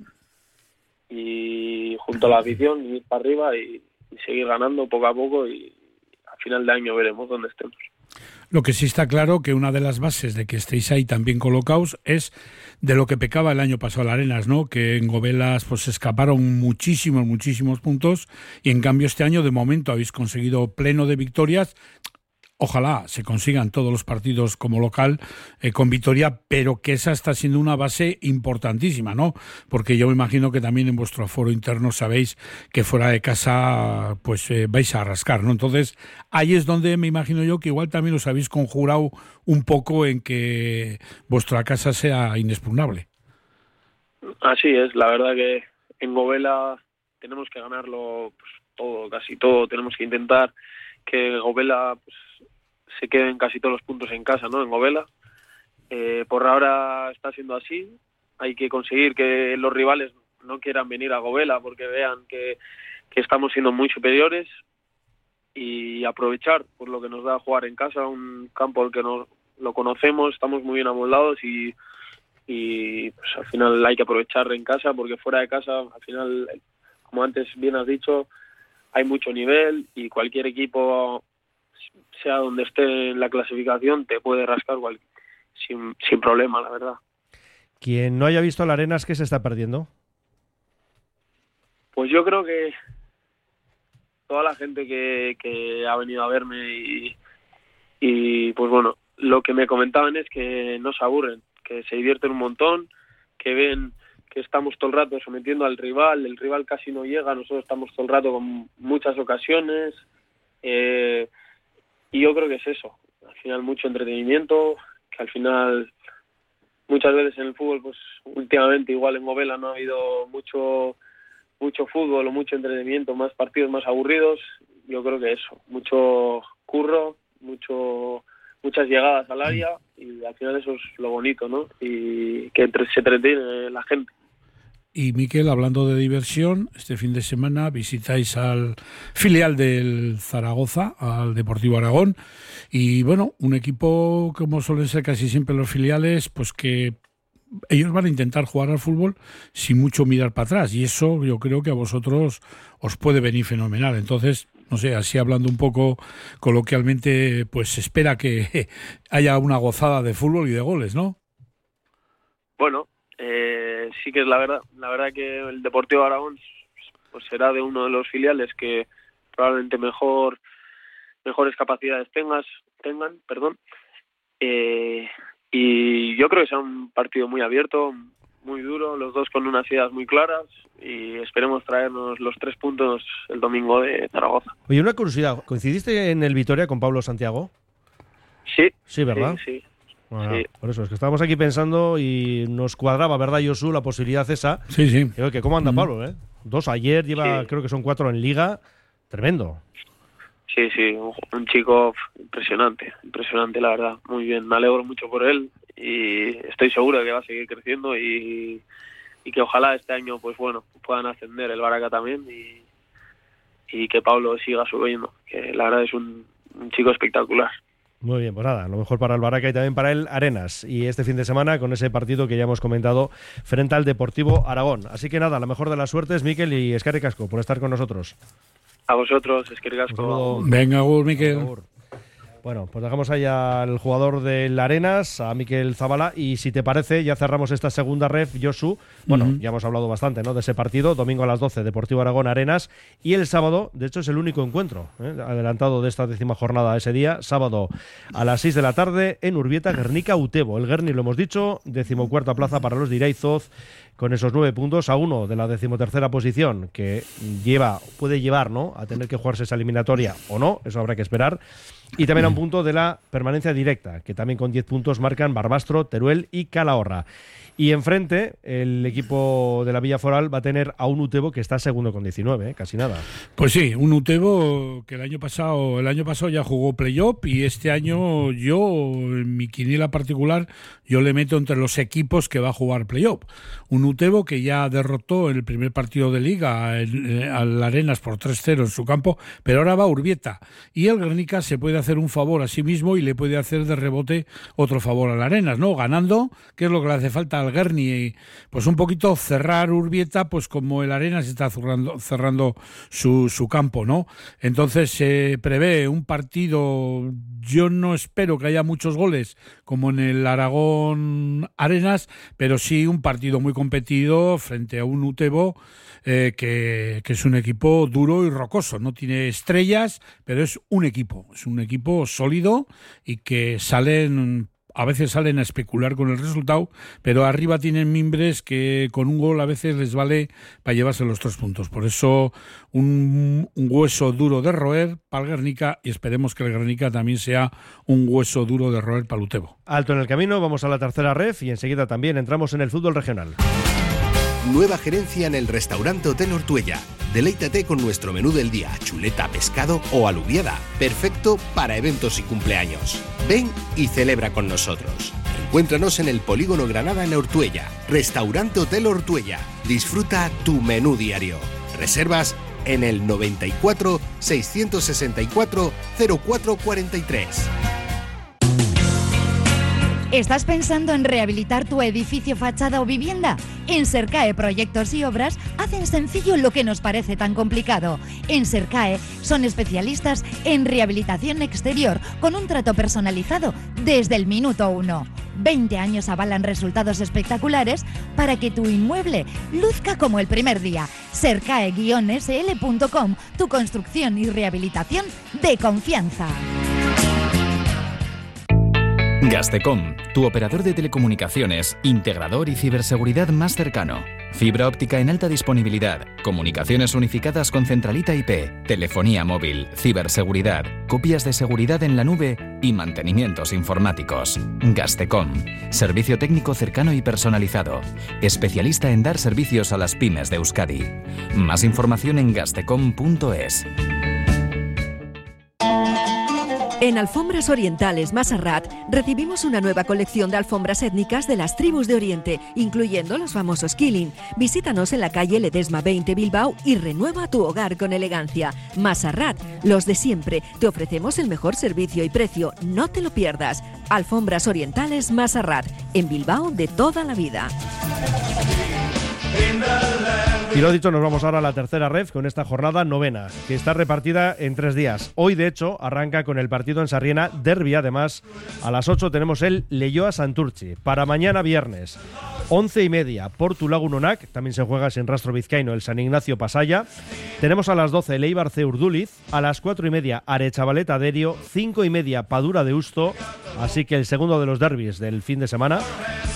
y junto a la afición ir para arriba y seguir ganando poco a poco, y al final de año veremos dónde estemos. Lo que sí está claro que una de las bases de que estéis ahí tan bien colocados es de lo que pecaba el año pasado el Arenas, ¿no? Que en Gobelas pues escaparon muchísimos puntos, y en cambio este año de momento habéis conseguido pleno de victorias. Ojalá se consigan todos los partidos como local con victoria, pero que esa está siendo una base importantísima, ¿no? Porque yo me imagino que también en vuestro aforo interno sabéis que fuera de casa pues vais a rascar, ¿no? Entonces ahí es donde me imagino yo que igual también os habéis conjurado un poco en que vuestra casa sea inexpugnable. Así es, la verdad que en Gobela tenemos que ganarlo pues, todo, casi todo, tenemos que intentar que Gobela pues, se queden casi todos los puntos en casa, ¿no? En Gobela. Por ahora está siendo así. Hay que conseguir que los rivales no quieran venir a Gobela porque vean que estamos siendo muy superiores, y aprovechar por lo que nos da jugar en casa, un campo al que lo conocemos, estamos muy bien amoldados y pues al final hay que aprovechar en casa, porque fuera de casa, al final, como antes bien has dicho, hay mucho nivel y cualquier equipo, sea donde esté en la clasificación, te puede rascar sin problema, la verdad. Quien no haya visto la Arenas, ¿qué se está perdiendo? Pues yo creo que toda la gente que ha venido a verme y pues bueno, lo que me comentaban es que no se aburren, que se divierten un montón, que ven que estamos todo el rato sometiendo al rival, el rival casi no llega, nosotros estamos todo el rato con muchas ocasiones, y yo creo que es eso, al final mucho entretenimiento, que al final muchas veces en el fútbol, pues últimamente igual en Gobela no ha habido mucho fútbol o mucho entretenimiento, más partidos más aburridos. Yo creo que eso, mucho curro, muchas llegadas al área, y al final eso es lo bonito, ¿no? Y que se entretiene la gente. Y Miquel, hablando de diversión, este fin de semana visitáis al filial del Zaragoza, al Deportivo Aragón, y bueno, un equipo como suelen ser casi siempre los filiales, pues que ellos van a intentar jugar al fútbol sin mucho mirar para atrás, y eso yo creo que a vosotros os puede venir fenomenal. Entonces, no sé, así hablando un poco coloquialmente, pues se espera que haya una gozada de fútbol y de goles, ¿no? Bueno, sí que es la verdad que el Deportivo Aragón pues será de uno de los filiales que probablemente mejores capacidades tengan, y yo creo que será un partido muy abierto, muy duro, los dos con unas ideas muy claras, y esperemos traernos los 3 puntos el domingo de Zaragoza. Oye, una curiosidad, ¿coincidiste en el Vitoria con Pablo Santiago? Sí, ¿verdad? Sí. Bueno, sí. Por eso, es que estábamos aquí pensando y nos cuadraba, ¿verdad, Josu? La posibilidad esa. Sí. Que ¿cómo anda Pablo, eh? 2 ayer, lleva creo que son 4 en Liga. Tremendo. Sí, un chico impresionante la verdad, muy bien, me alegro mucho por él y estoy seguro de que va a seguir creciendo y que ojalá este año pues bueno puedan ascender el Baraka también y que Pablo siga subiendo, que la verdad es un chico espectacular. Muy bien, pues nada, lo mejor para el Baraka y también para el Arenas. Y este fin de semana con ese partido que ya hemos comentado frente al Deportivo Aragón. Así que nada, la mejor de las suertes, Mikel y Eskerrik asko por estar con nosotros. A vosotros, Eskerrik asko. Venga, agur, Mikel. Bueno, pues dejamos ahí al jugador del Arenas, a Mikel Zabala, y si te parece, ya cerramos esta segunda ref, Josu. Bueno, ya hemos hablado bastante, ¿no?, de ese partido, domingo a las 12, Deportivo Aragón Arenas, y el sábado, de hecho es el único encuentro adelantado de esta 10ª jornada ese día, sábado a las 6 de la tarde en Urbieta, Gernika Utebo. El Gerni, lo hemos dicho, 14ª plaza para los de Iraizoz, con esos 9 puntos a 1 de la 13ª posición, que puede llevar, ¿no?, a tener que jugarse esa eliminatoria o no, eso habrá que esperar. Y también a un punto de la permanencia directa, que también con 10 puntos marcan Barbastro, Teruel y Calahorra. Y enfrente, el equipo de la Villa Foral va a tener a un Utebo que está segundo con 19, casi nada. Pues sí, un Utebo que el año pasado ya jugó playoff y este año yo, en mi quiniela particular, yo le meto entre los equipos que va a jugar playoff. Un Utebo que ya derrotó en el primer partido de Liga al Arenas por 3-0 en su campo, pero ahora va a Urbieta. Y el Gernika se puede hacer un favor a sí mismo y le puede hacer de rebote otro favor al Arenas, ¿no? Ganando, que es lo que le hace falta al Gerni, pues un poquito cerrar Urbieta, pues como el Arenas está cerrando su campo, ¿no? Entonces se prevé un partido, yo no espero que haya muchos goles como en el Aragón Arenas, pero sí un partido muy competido frente a un Utebo que es un equipo duro y rocoso, no tiene estrellas, pero es un equipo sólido y que a veces salen a especular con el resultado, pero arriba tienen mimbres que con un gol a veces les vale para llevarse los 3 puntos. Por eso un hueso duro de roer para el Gernika y esperemos que el Gernika también sea un hueso duro de roer para el Utebo. Alto en el camino, vamos a la tercera ref y enseguida también entramos en el fútbol regional. Nueva gerencia en el restaurante Hotel Ortuella. Deleítate con nuestro menú del día, chuleta, pescado o alubiada. Perfecto para eventos y cumpleaños. Ven y celebra con nosotros. Encuéntranos en el Polígono Granada en Ortuella. Restaurante Hotel Ortuella. Disfruta tu menú diario. Reservas en el 94 664 0443. ¿Estás pensando en rehabilitar tu edificio, fachada o vivienda? En Sercae Proyectos y Obras hacen sencillo lo que nos parece tan complicado. En Sercae son especialistas en rehabilitación exterior con un trato personalizado desde el minuto 1. 20 años avalan resultados espectaculares para que tu inmueble luzca como el primer día. Sercae-sl.com, tu construcción y rehabilitación de confianza. Gastecom, tu operador de telecomunicaciones, integrador y ciberseguridad más cercano. Fibra óptica en alta disponibilidad, comunicaciones unificadas con centralita IP, telefonía móvil, ciberseguridad, copias de seguridad en la nube y mantenimientos informáticos. Gastecom, servicio técnico cercano y personalizado, especialista en dar servicios a las pymes de Euskadi. Más información en gastecom.es. En Alfombras Orientales Masarrat recibimos una nueva colección de alfombras étnicas de las tribus de Oriente, incluyendo los famosos Killing. Visítanos en la calle Ledesma 20 Bilbao y renueva tu hogar con elegancia. Masarrat, los de siempre. Te ofrecemos el mejor servicio y precio. No te lo pierdas. Alfombras Orientales Masarrat, en Bilbao de toda la vida. Y lo dicho, nos vamos ahora a la tercera ref con esta jornada novena, que está repartida en 3 días. Hoy, de hecho, arranca con el partido en Sarriena, derbi además. A las 8 tenemos el Leioa Santurtzi. Para mañana viernes, 11:30, Portu Lagunonak, también se juega sin rastro vizcaíno el San Ignacio Pasaya. Tenemos a las 12 el Eibar C Urduliz, a las 4:30 Arechavaleta Derio, 5:30 Padura de Usto, así que el segundo de los derbis del fin de semana.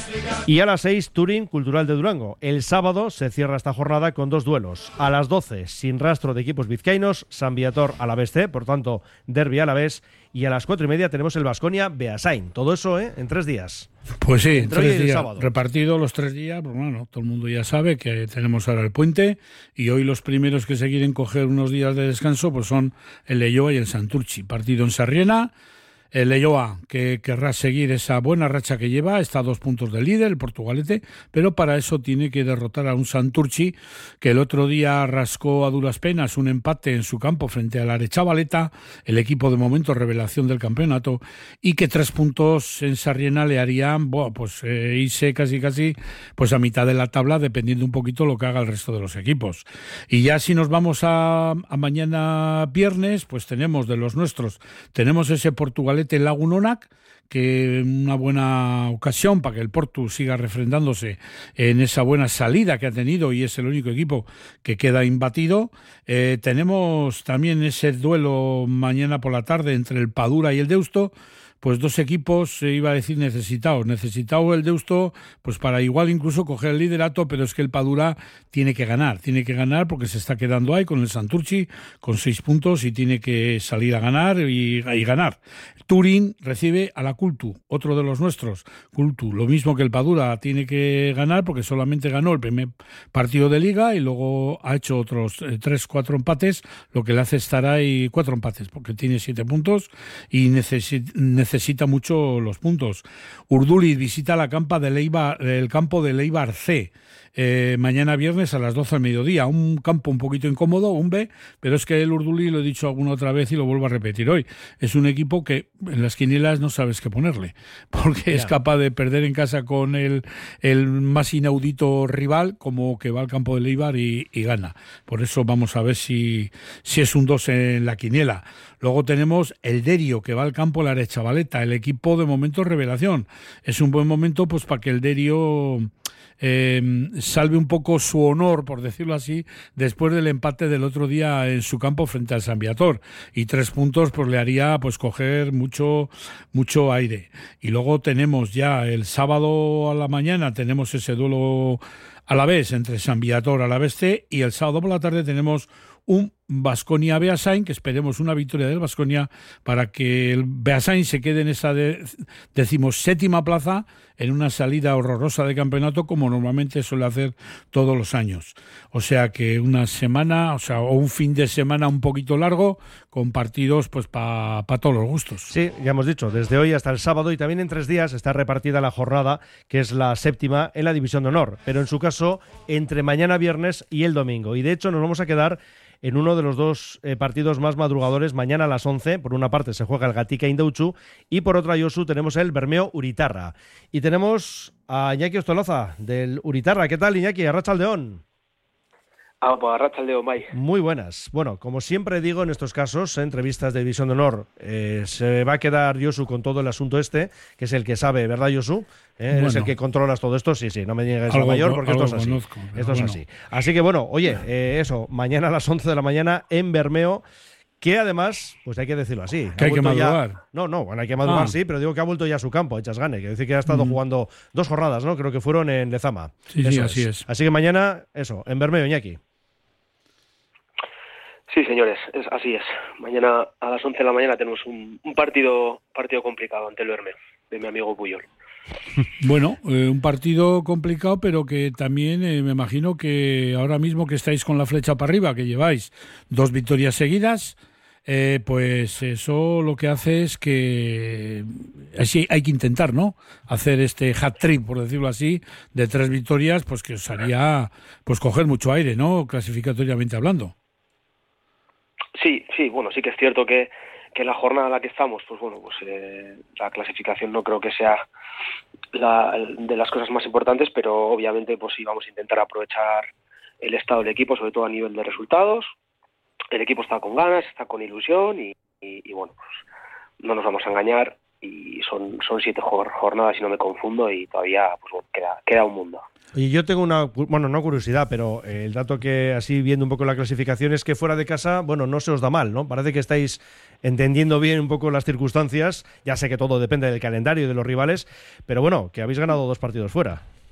Y a las 6, Turín Cultural de Durango. El sábado se cierra esta jornada con 2 duelos. A las 12, sin rastro de equipos vizcaínos, San Viator Alavés C, por tanto, derbi Alavés. Y a las 4:30 tenemos el Baskonia Beasain. Todo eso en 3 días. Pues sí, Entre 3 hoy y el días. sábado. Repartido los 3 días, pues bueno, todo el mundo ya sabe que tenemos ahora el puente y hoy los primeros que se quieren coger unos días de descanso pues son el Leioa y el Santurchi. Partido en Sarriena. El Leioa, que querrá seguir esa buena racha que lleva, está a 2 puntos del líder, el portugalete, pero para eso tiene que derrotar a un Santurchi que el otro día rascó a duras penas un empate en su campo frente al Arechavaleta, el equipo de momento revelación del campeonato, y que 3 puntos en Sarriena le harían irse casi pues a mitad de la tabla, dependiendo un poquito lo que haga el resto de los equipos. Y ya si nos vamos a mañana viernes, pues tenemos de los nuestros, tenemos ese Portugalete Lagunonac, que una buena ocasión para que el Portu siga refrendándose en esa buena salida que ha tenido y es el único equipo que queda imbatido. Tenemos también ese duelo mañana por la tarde entre el Padura y el Deusto. Pues 2 equipos, iba a decir necesitados. Necesitado el Deusto, pues para igual incluso coger el liderato, pero es que el Padura tiene que ganar porque se está quedando ahí con el Santurchi, con 6 puntos y tiene que salir a ganar y ganar. Turín recibe a la Cultu, otro de los nuestros. Cultu, lo mismo que el Padura, tiene que ganar porque solamente ganó el primer partido de Liga y luego ha hecho otros 3-4 empates, lo que le hace estar ahí 4 empates, porque tiene 7 puntos y necesita mucho los puntos. Urduliz visita el campo de Leibar C. Mañana viernes a las 12 del mediodía. Un campo un poquito incómodo, un B, pero es que el Urduliz, lo he dicho alguna otra vez y lo vuelvo a repetir hoy, es un equipo que en las quinielas no sabes qué ponerle, porque es capaz de perder en casa con el más inaudito rival, como que va al campo de Leibar y gana. Por eso vamos a ver si es un 2 en la quiniela. Luego tenemos el Derio, que va al campo la Arechavaleta, el equipo de momento revelación. Es un buen momento pues para que el Derio salve un poco su honor, por decirlo así, después del empate del otro día en su campo frente al San Viator, y 3 puntos pues le haría pues coger mucho aire. Y luego tenemos ya el sábado a la mañana tenemos ese duelo a la vez entre San Viator Alavés C, y el sábado por la tarde tenemos un Baskonia Beasain, que esperemos una victoria del Baskonia para que el Beasain se quede en esa 17ª plaza en una salida horrorosa de campeonato, como normalmente suele hacer todos los años. O sea que una semana, o un fin de semana un poquito largo, con partidos pues para todos los gustos. Sí, ya hemos dicho, desde hoy hasta el sábado, y también en 3 días está repartida la jornada, que es la 7ª en la División de Honor, pero en su caso entre mañana viernes y el domingo. Y de hecho nos vamos a quedar en uno de los 2 partidos más madrugadores. Mañana a las 11, por una parte se juega el Gatica Indauchu y por otra, Josu, tenemos el Bermeo Uritarra. Y tenemos a Iñaki Ostoloza del Uritarra. ¿Qué tal, Iñaki? Arratsaldeon. Pues arratsaldeon, Mai. Muy buenas. Bueno, como siempre digo en estos casos, entrevistas de División de Honor, se va a quedar Josu con todo el asunto este, que es el que sabe, ¿verdad, Josu? Eres el que controlas todo esto. Sí, no me niegues lo mayor, porque esto es así. Esto es así. Así que bueno, oye, eso, mañana a las 11 de la mañana en Bermeo, que además, pues hay que decirlo así. Que hay que madrugar. Bueno, hay que madrugar, sí, pero digo que ha vuelto ya a su campo, a Chasgane, que decir que ha estado jugando 2 jornadas, ¿no? Creo que fueron en Lezama. Sí, así es. Así que mañana, eso, en Bermeo, Iñaki. Sí, señores, así es. Mañana a las 11 de la mañana tenemos un partido complicado ante el Bermeo, de mi amigo Puyol. Bueno, un partido complicado, pero que también me imagino que ahora mismo que estáis con la flecha para arriba, que lleváis 2 victorias seguidas, pues eso lo que hace es que así hay que intentar, ¿no? Hacer este hat-trick, por decirlo así, de 3 victorias, pues que os haría pues coger mucho aire, ¿no? Clasificatoriamente hablando. Sí, bueno, sí que es cierto que la jornada en la que estamos, pues bueno, pues la clasificación no creo que sea de las cosas más importantes, pero obviamente pues sí vamos a intentar aprovechar el estado del equipo, sobre todo a nivel de resultados. El equipo está con ganas, está con ilusión y bueno, pues no nos vamos a engañar, y son 7 jornadas, si no me confundo, y todavía pues bueno, queda un mundo. Y yo tengo no curiosidad, pero el dato que, así viendo un poco la clasificación, es que fuera de casa, bueno, no se os da mal, ¿no? Parece que estáis entendiendo bien un poco las circunstancias. Ya sé que todo depende del calendario y de los rivales, pero bueno, que habéis ganado 2 partidos fuera.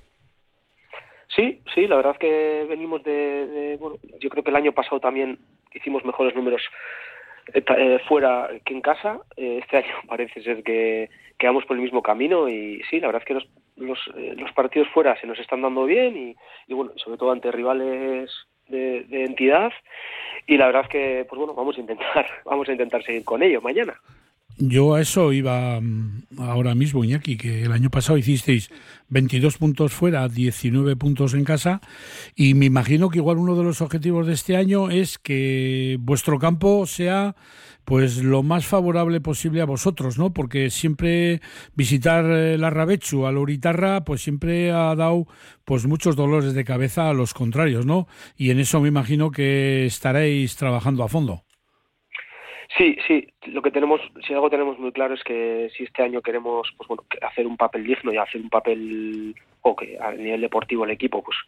Sí, la verdad es que venimos bueno, yo creo que el año pasado también hicimos mejores números fuera que en casa. Este año parece ser que vamos por el mismo camino y sí, la verdad es que los partidos fuera se nos están dando bien y bueno, sobre todo ante rivales de entidad, y la verdad es que pues bueno, vamos a intentar seguir con ello mañana. Yo a eso iba ahora mismo, Iñaki, que el año pasado hicisteis 22 puntos fuera, 19 puntos en casa, y me imagino que igual uno de los objetivos de este año es que vuestro campo sea pues lo más favorable posible a vosotros, ¿no? Porque siempre visitar la Rabechu, a la Uritarra, pues siempre ha dado pues muchos dolores de cabeza a los contrarios, ¿no? Y en eso me imagino que estaréis trabajando a fondo. Sí, si algo tenemos muy claro es que si este año queremos pues bueno, hacer un papel digno y hacer un papel que a nivel deportivo el equipo pues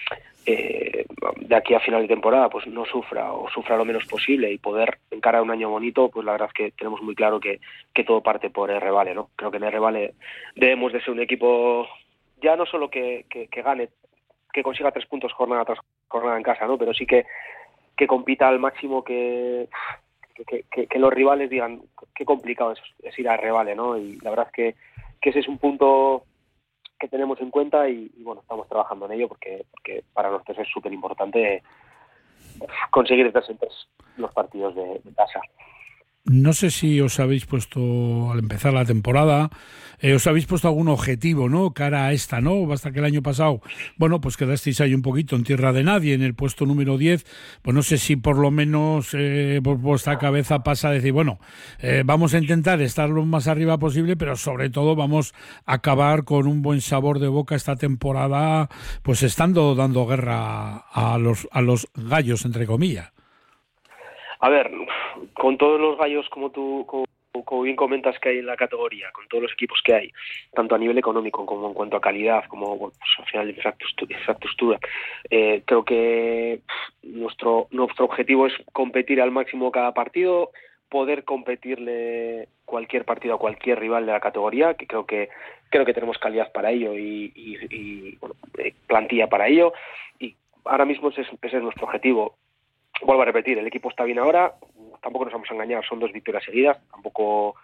de aquí a final de temporada pues no sufra o sufra lo menos posible y poder encarar un año bonito, pues la verdad es que tenemos muy claro que todo parte por R-Vale, ¿no? Creo que en R-Vale debemos de ser un equipo ya no solo que gane, que consiga 3 puntos jornada tras jornada en casa, ¿no? Pero sí que compita al máximo, que los rivales digan qué complicado es ir a R-Vale, ¿no? Y la verdad es que ese es un punto que tenemos en cuenta y bueno, estamos trabajando en ello porque para nosotros es súper importante conseguir estar en los partidos de casa. No sé si os habéis puesto, al empezar la temporada, os habéis puesto algún objetivo, ¿no? Cara a esta, ¿no? Basta que el año pasado, bueno, pues quedasteis ahí un poquito en tierra de nadie, en el puesto número 10, pues no sé si por lo menos por vuestra cabeza pasa a decir, bueno, vamos a intentar estar lo más arriba posible, pero sobre todo vamos a acabar con un buen sabor de boca esta temporada, pues estando dando guerra a los gallos, entre comillas. A ver, con todos los gallos como bien comentas que hay en la categoría, con todos los equipos que hay, tanto a nivel económico como en cuanto a calidad, como bueno, pues al final infraestructura, creo que nuestro objetivo es competir al máximo cada partido, poder competirle cualquier partido a cualquier rival de la categoría, que creo que tenemos calidad para ello y bueno, plantilla para ello, y ahora mismo ese es nuestro objetivo. Vuelvo a repetir, el equipo está bien ahora, tampoco nos vamos a engañar, son 2 victorias seguidas, tampoco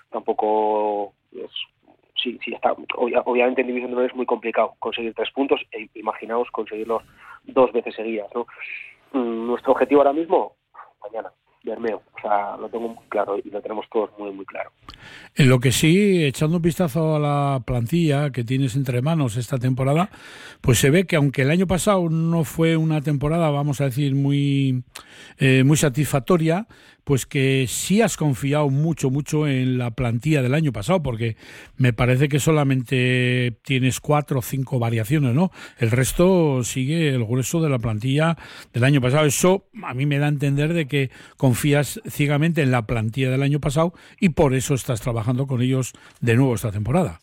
sí está, obviamente en División de Honor es muy complicado conseguir 3 puntos, e imaginaos conseguirlos 2 veces seguidas, ¿no? Nuestro objetivo ahora mismo, mañana, Bermeo, o sea, lo tengo muy claro y lo tenemos todos muy, muy claro. En lo que sí, echando un vistazo a la plantilla que tienes entre manos esta temporada, pues se ve que aunque el año pasado no fue una temporada, vamos a decir, muy satisfactoria, pues que sí has confiado mucho en la plantilla del año pasado, porque me parece que solamente tienes 4 o 5 variaciones, ¿no? El resto sigue el grueso de la plantilla del año pasado. Eso a mí me da a entender de que confías ciegamente en la plantilla del año pasado y por eso estás trabajando con ellos de nuevo esta temporada.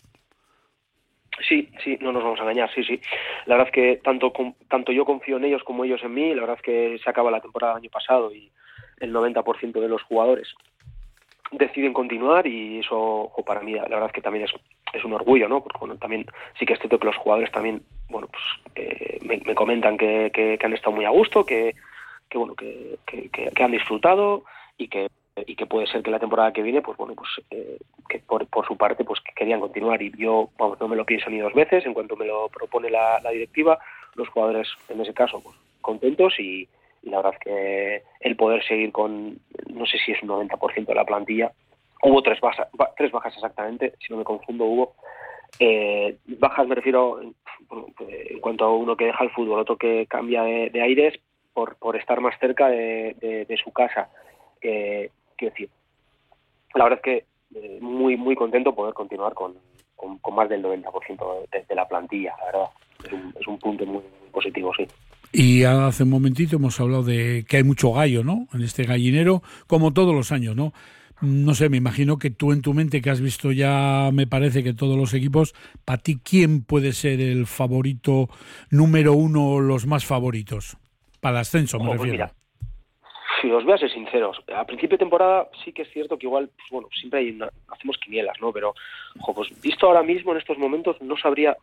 Sí, no nos vamos a engañar, sí. La verdad es que tanto yo confío en ellos como ellos en mí. La verdad es que se acaba la temporada del año pasado y el 90% de los jugadores deciden continuar y eso para mí la verdad es que también es un orgullo, ¿no? Porque bueno, también sí que es cierto que los jugadores también, bueno, pues me comentan que han estado muy a gusto, que bueno, que han disfrutado y que puede ser que la temporada que viene, pues bueno, pues que por su parte, pues que querían continuar y yo, vamos, no me lo pienso ni 2 veces. En cuanto me lo propone la directiva, los jugadores en ese caso, pues contentos y la verdad es que el poder seguir con, no sé si es un 90% de la plantilla, hubo 3 bajas exactamente, si no me confundo, hubo bajas, me refiero en cuanto a uno que deja el fútbol, otro que cambia de aires por estar más cerca de su casa. Quiero decir, la verdad es que muy muy contento poder continuar con más del 90% de la plantilla, la verdad. Es un punto muy, muy positivo, sí. Y hace un momentito hemos hablado de que hay mucho gallo, ¿no? En este gallinero, como todos los años, ¿no? No sé, me imagino que tú en tu mente, que has visto ya, me parece que todos los equipos, para ti, ¿quién puede ser el favorito número 1 o los más favoritos? Para el ascenso, me refiero. Pues mira, si os voy a ser sinceros, a principio de temporada sí que es cierto que igual, pues bueno, siempre hacemos quinielas, ¿no? Pero, pues visto ahora mismo en estos momentos no sabría, y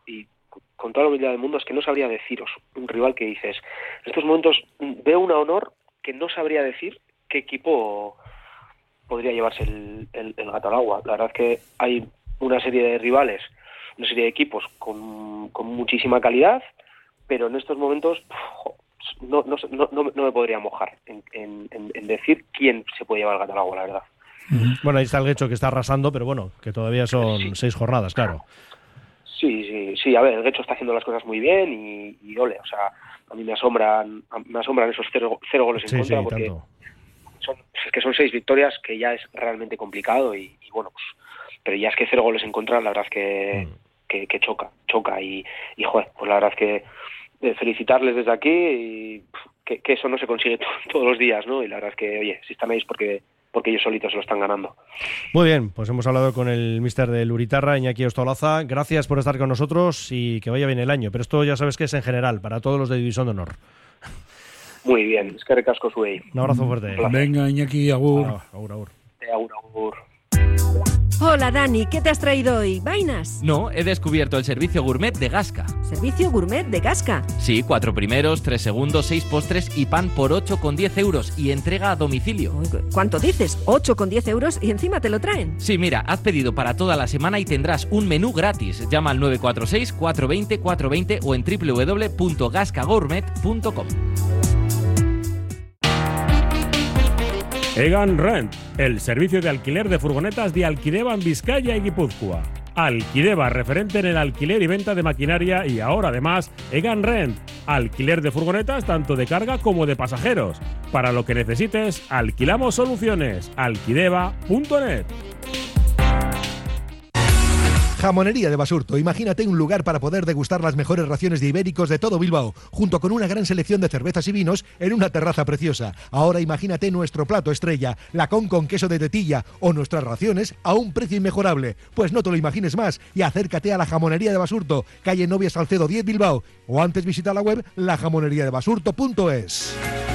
con toda la humildad del mundo, es que no sabría deciros un rival que dices. En estos momentos veo una Honor que no sabría decir qué equipo podría llevarse el gato al agua. La verdad es que hay una serie de rivales, una serie de equipos con muchísima calidad, pero en estos momentos no me podría mojar en decir quién se puede llevar el gato al agua, la verdad. Bueno, ahí está el Guecho que está arrasando, pero bueno, que todavía son 6 jornadas, claro. Sí, a ver, el Guecho está haciendo las cosas muy bien y ole, o sea, a mí me asombran esos cero goles en contra, porque son 6 victorias, que ya es realmente complicado y bueno, pues, pero ya es que 0 goles en contra, la verdad es que choca y joder, pues la verdad es que felicitarles desde aquí y que eso no se consigue todos los días, ¿no? Y la verdad es que, oye, si están ahí es porque ellos solitos se lo están ganando. Muy bien, pues hemos hablado con el míster del Uritarra, Iñaki Ostolaza. Gracias por estar con nosotros y que vaya bien el año. Pero esto ya sabes que es en general, para todos los de División de Honor. Muy bien, es que recasco su ahí. Un abrazo fuerte. Venga, Iñaki, agur. Agur. Agur. Hola Dani, ¿qué te has traído hoy? ¿Vainas? No, he descubierto el servicio gourmet de Gasca. ¿Servicio gourmet de Gasca? Sí, 4 primeros, 3 segundos, 6 postres y pan por 8,10 euros y entrega a domicilio. ¿Cuánto dices? 8,10 euros y encima te lo traen. Sí, mira, haz pedido para toda la semana y tendrás un menú gratis. Llama al 946-420-420 o en www.gascagourmet.com. Egan Rent, el servicio de alquiler de furgonetas de Alquideva en Vizcaya y Guipúzcoa. Alquideva, referente en el alquiler y venta de maquinaria, y ahora además Egan Rent, alquiler de furgonetas tanto de carga como de pasajeros. Para lo que necesites, alquilamos soluciones. Alquideva.net. Jamonería de Basurto. Imagínate un lugar para poder degustar las mejores raciones de ibéricos de todo Bilbao, junto con una gran selección de cervezas y vinos en una terraza preciosa. Ahora imagínate nuestro plato estrella, lacón con queso de tetilla, o nuestras raciones a un precio inmejorable. Pues no te lo imagines más y acércate a la Jamonería de Basurto, calle Novia Salcedo 10 Bilbao, o antes visita la web lajamoneriadebasurto.es.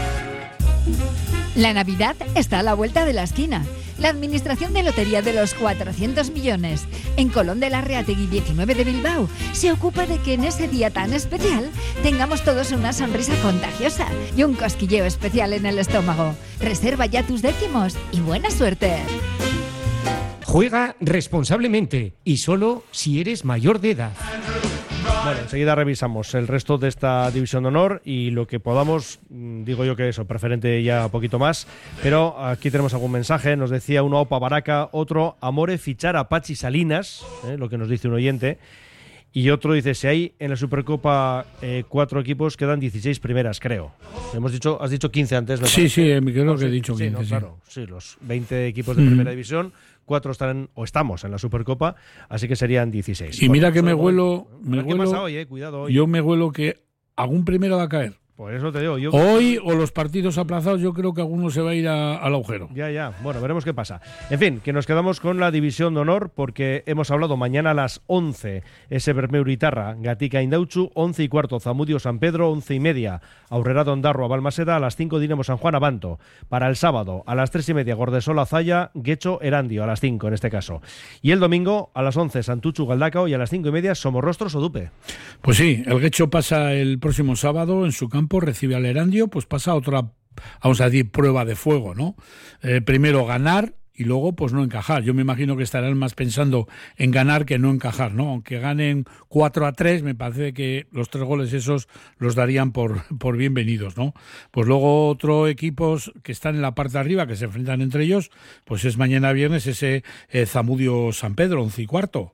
La Navidad está a la vuelta de la esquina. La Administración de Lotería de los 400 millones en Colón de la Reategui 19 de Bilbao se ocupa de que en ese día tan especial tengamos todos una sonrisa contagiosa y un cosquilleo especial en el estómago. Reserva ya tus décimos y buena suerte. Juega responsablemente y solo si eres mayor de edad. Bueno, enseguida revisamos el resto de esta División de Honor y lo que podamos, digo yo que eso, preferente ya un poquito más, pero aquí tenemos algún mensaje. Nos decía uno Opa Baraca, otro Amore fichar a Pachi Salinas, lo que nos dice un oyente, y otro dice, si hay en la Supercopa 4 equipos, quedan 16 primeras, creo. Has dicho 15 antes, ¿no? Sí, creo que he dicho 15. Sí, claro, sí, los 20 equipos de primera división, 4 están o estamos en la Supercopa, así que serían 16. Y mira que me huelo, ¿qué pasa hoy, cuidado hoy. Yo me huelo que algún primero va a caer. Por eso te digo, hoy o los partidos aplazados, yo creo que alguno se va a ir al agujero. Ya. Bueno, veremos qué pasa. En fin, que nos quedamos con la División de Honor porque hemos hablado mañana a las 11. Ese Bermeu Itarra, Gatica Indautxu, 11:15 Zamudio San Pedro, 11:30 Aurrera Ondarroa Balmaseda, a las 5 Dinamo San Juan Abanto. Para el sábado, a las 3:30 Gordesola Zaya, Guecho Erandio, a las 5 en este caso. Y el domingo, a las 11 Santuchu Galdacao y a las 5:30 Somorrostros Odupe. Pues sí, el Guecho pasa el próximo sábado en su campo, recibe al Erandio, pues pasa otra, vamos a decir, prueba de fuego, ¿no? Primero ganar y luego pues no encajar. Yo me imagino que estarán más pensando en ganar que no encajar, ¿no? Aunque ganen 4-3, me parece que los 3 goles esos los darían por bienvenidos, ¿no? Pues luego otro equipos que están en la parte de arriba, que se enfrentan entre ellos, pues es mañana viernes ese Zamudio San Pedro, 11:15.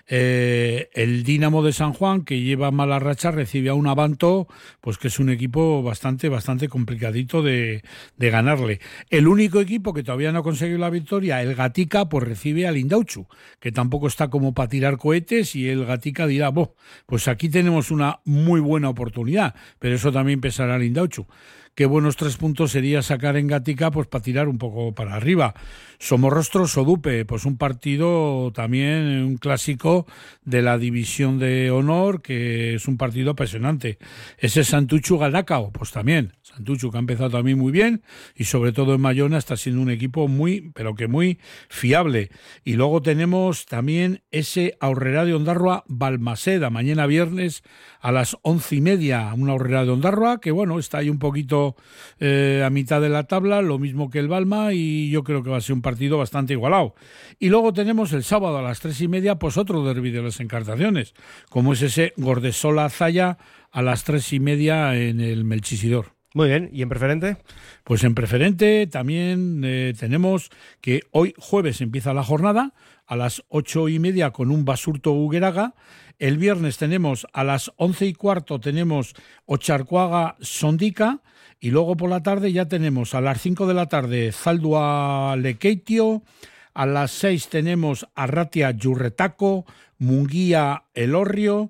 El Dinamo de San Juan, que lleva mala racha, recibe a un Abanto, pues que es un equipo bastante complicadito de ganarle. El único equipo que todavía no ha conseguido la victoria, el Gatica, pues recibe al Indautxu, que tampoco está como para tirar cohetes, y el Gatica dirá, pues aquí tenemos una muy buena oportunidad, pero eso también pesará al Indautxu. qué buenos 3 puntos sería sacar en Gatica pues para tirar un poco para arriba. Somorrostro-Sodupe, pues un partido también, un clásico de la División de Honor, que es un partido apasionante. Ese Santuchu-Galdacao, pues también, Santuchu que ha empezado también muy bien y sobre todo en Mayona está siendo un equipo muy, pero que muy fiable. Y luego tenemos también ese Aurrera de Ondarroa Balmaseda, mañana viernes a las 11:30, una Aurrera de Ondarroa que bueno, está ahí un poquito a mitad de la tabla, lo mismo que el Balma, y yo creo que va a ser un partido bastante igualado. Y luego tenemos el sábado a las 3:30 pues otro derbi de las Encartaciones, como es ese Gordesola-Zaya a las 3:30 en el Melchisidor. Muy bien, ¿y en preferente? Pues en preferente también tenemos que hoy jueves empieza la jornada a las 8:30 con un Basurto-Hugueraga. El viernes tenemos a las 11:15 tenemos Ocharcoaga-Sondica, y luego por la tarde ya tenemos a las 5 de la tarde Zaldua-Lekeitio, a las 6 tenemos Arratia-Yurretaco, Munguía-Elorrio,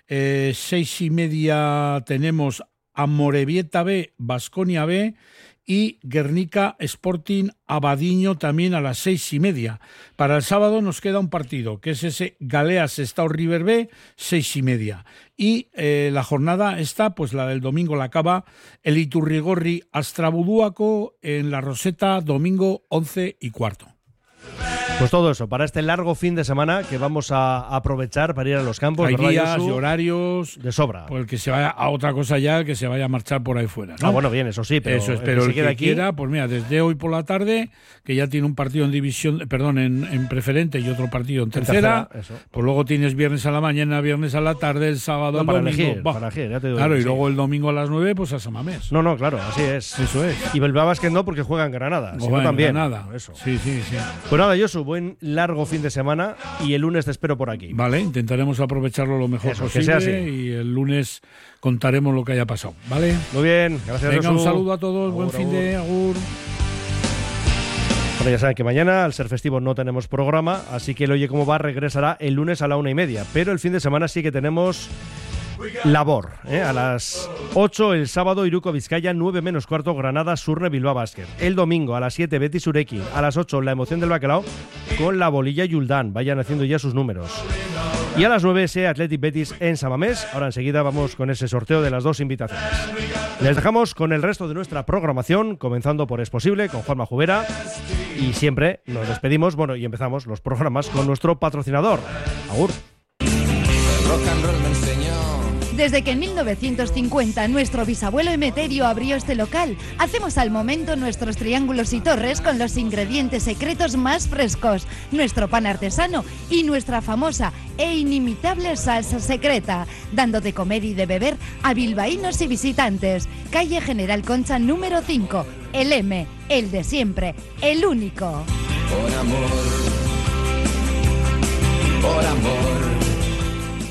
6:30 tenemos Amorebieta B, Baskonia B, y Guernica Sporting Abadiño también a las 6:30. Para el sábado nos queda un partido, que es ese Galeas-Sestao River B, 6:30. Y la jornada esta, pues la del domingo la acaba el Iturrigorri Astrabudúaco en la Roseta, domingo 11:15. Pues todo eso, para este largo fin de semana que vamos a aprovechar para ir a los campos. Hay ¿verdad, días Josu? y horarios de sobra. Pues el que se vaya a otra cosa ya, que se vaya a marchar por ahí fuera, ¿no? Ah, bueno, bien, eso sí, pero eso es, pero el que aquí quiera, pues mira, desde hoy por la tarde, que ya tiene un partido en división, perdón, en preferente y otro partido en tercera, eso. Pues luego tienes viernes a la mañana, viernes a la tarde, el sábado, el para domingo. elegir, para elegir, ya te digo. Claro, y sí. luego el domingo a las 9, pues a Samamés. No, claro, así es. Eso es. Y Bilbao Basket no, porque juega en Granada, No, sino también. Nada. Eso. Sí. Pues nada, Josu, buen largo fin de semana y el lunes te espero por aquí. Vale, intentaremos aprovecharlo lo mejor Eso, que posible sea así. y el lunes contaremos lo que haya pasado, ¿vale? Muy bien, gracias. Venga, Josu. un saludo a todos, Agur, buen fin de agur. Bueno, ya saben que mañana, al ser festivo, no tenemos programa, así que el Oye Cómo Va regresará el lunes a la 1:30. Pero el fin de semana sí que tenemos labor. A las 8 el sábado, Iruko Vizcaya, 9 menos cuarto, Granada, Surne, Bilbao Basket. El domingo a las 7, Betis Ureki. A las 8, la emoción del bacalao con la bolilla Yuldán. Vayan haciendo ya sus números. Y a las 9, ese Athletic Betis en Samamés. Ahora enseguida vamos con ese sorteo de las dos invitaciones. Les dejamos con el resto de nuestra programación, comenzando por Es Posible, con Juanma Jubera. Y siempre nos despedimos, bueno, y empezamos los programas con nuestro patrocinador. Agur. Rock and roll me enseñó. Desde que en 1950 nuestro bisabuelo Emeterio abrió este local, hacemos al momento nuestros triángulos y torres con los ingredientes secretos más frescos, nuestro pan artesano y nuestra famosa e inimitable salsa secreta, dando de comer y de beber a bilbaínos y visitantes. Calle General Concha número 5, el M, el de siempre, el único. Con amor.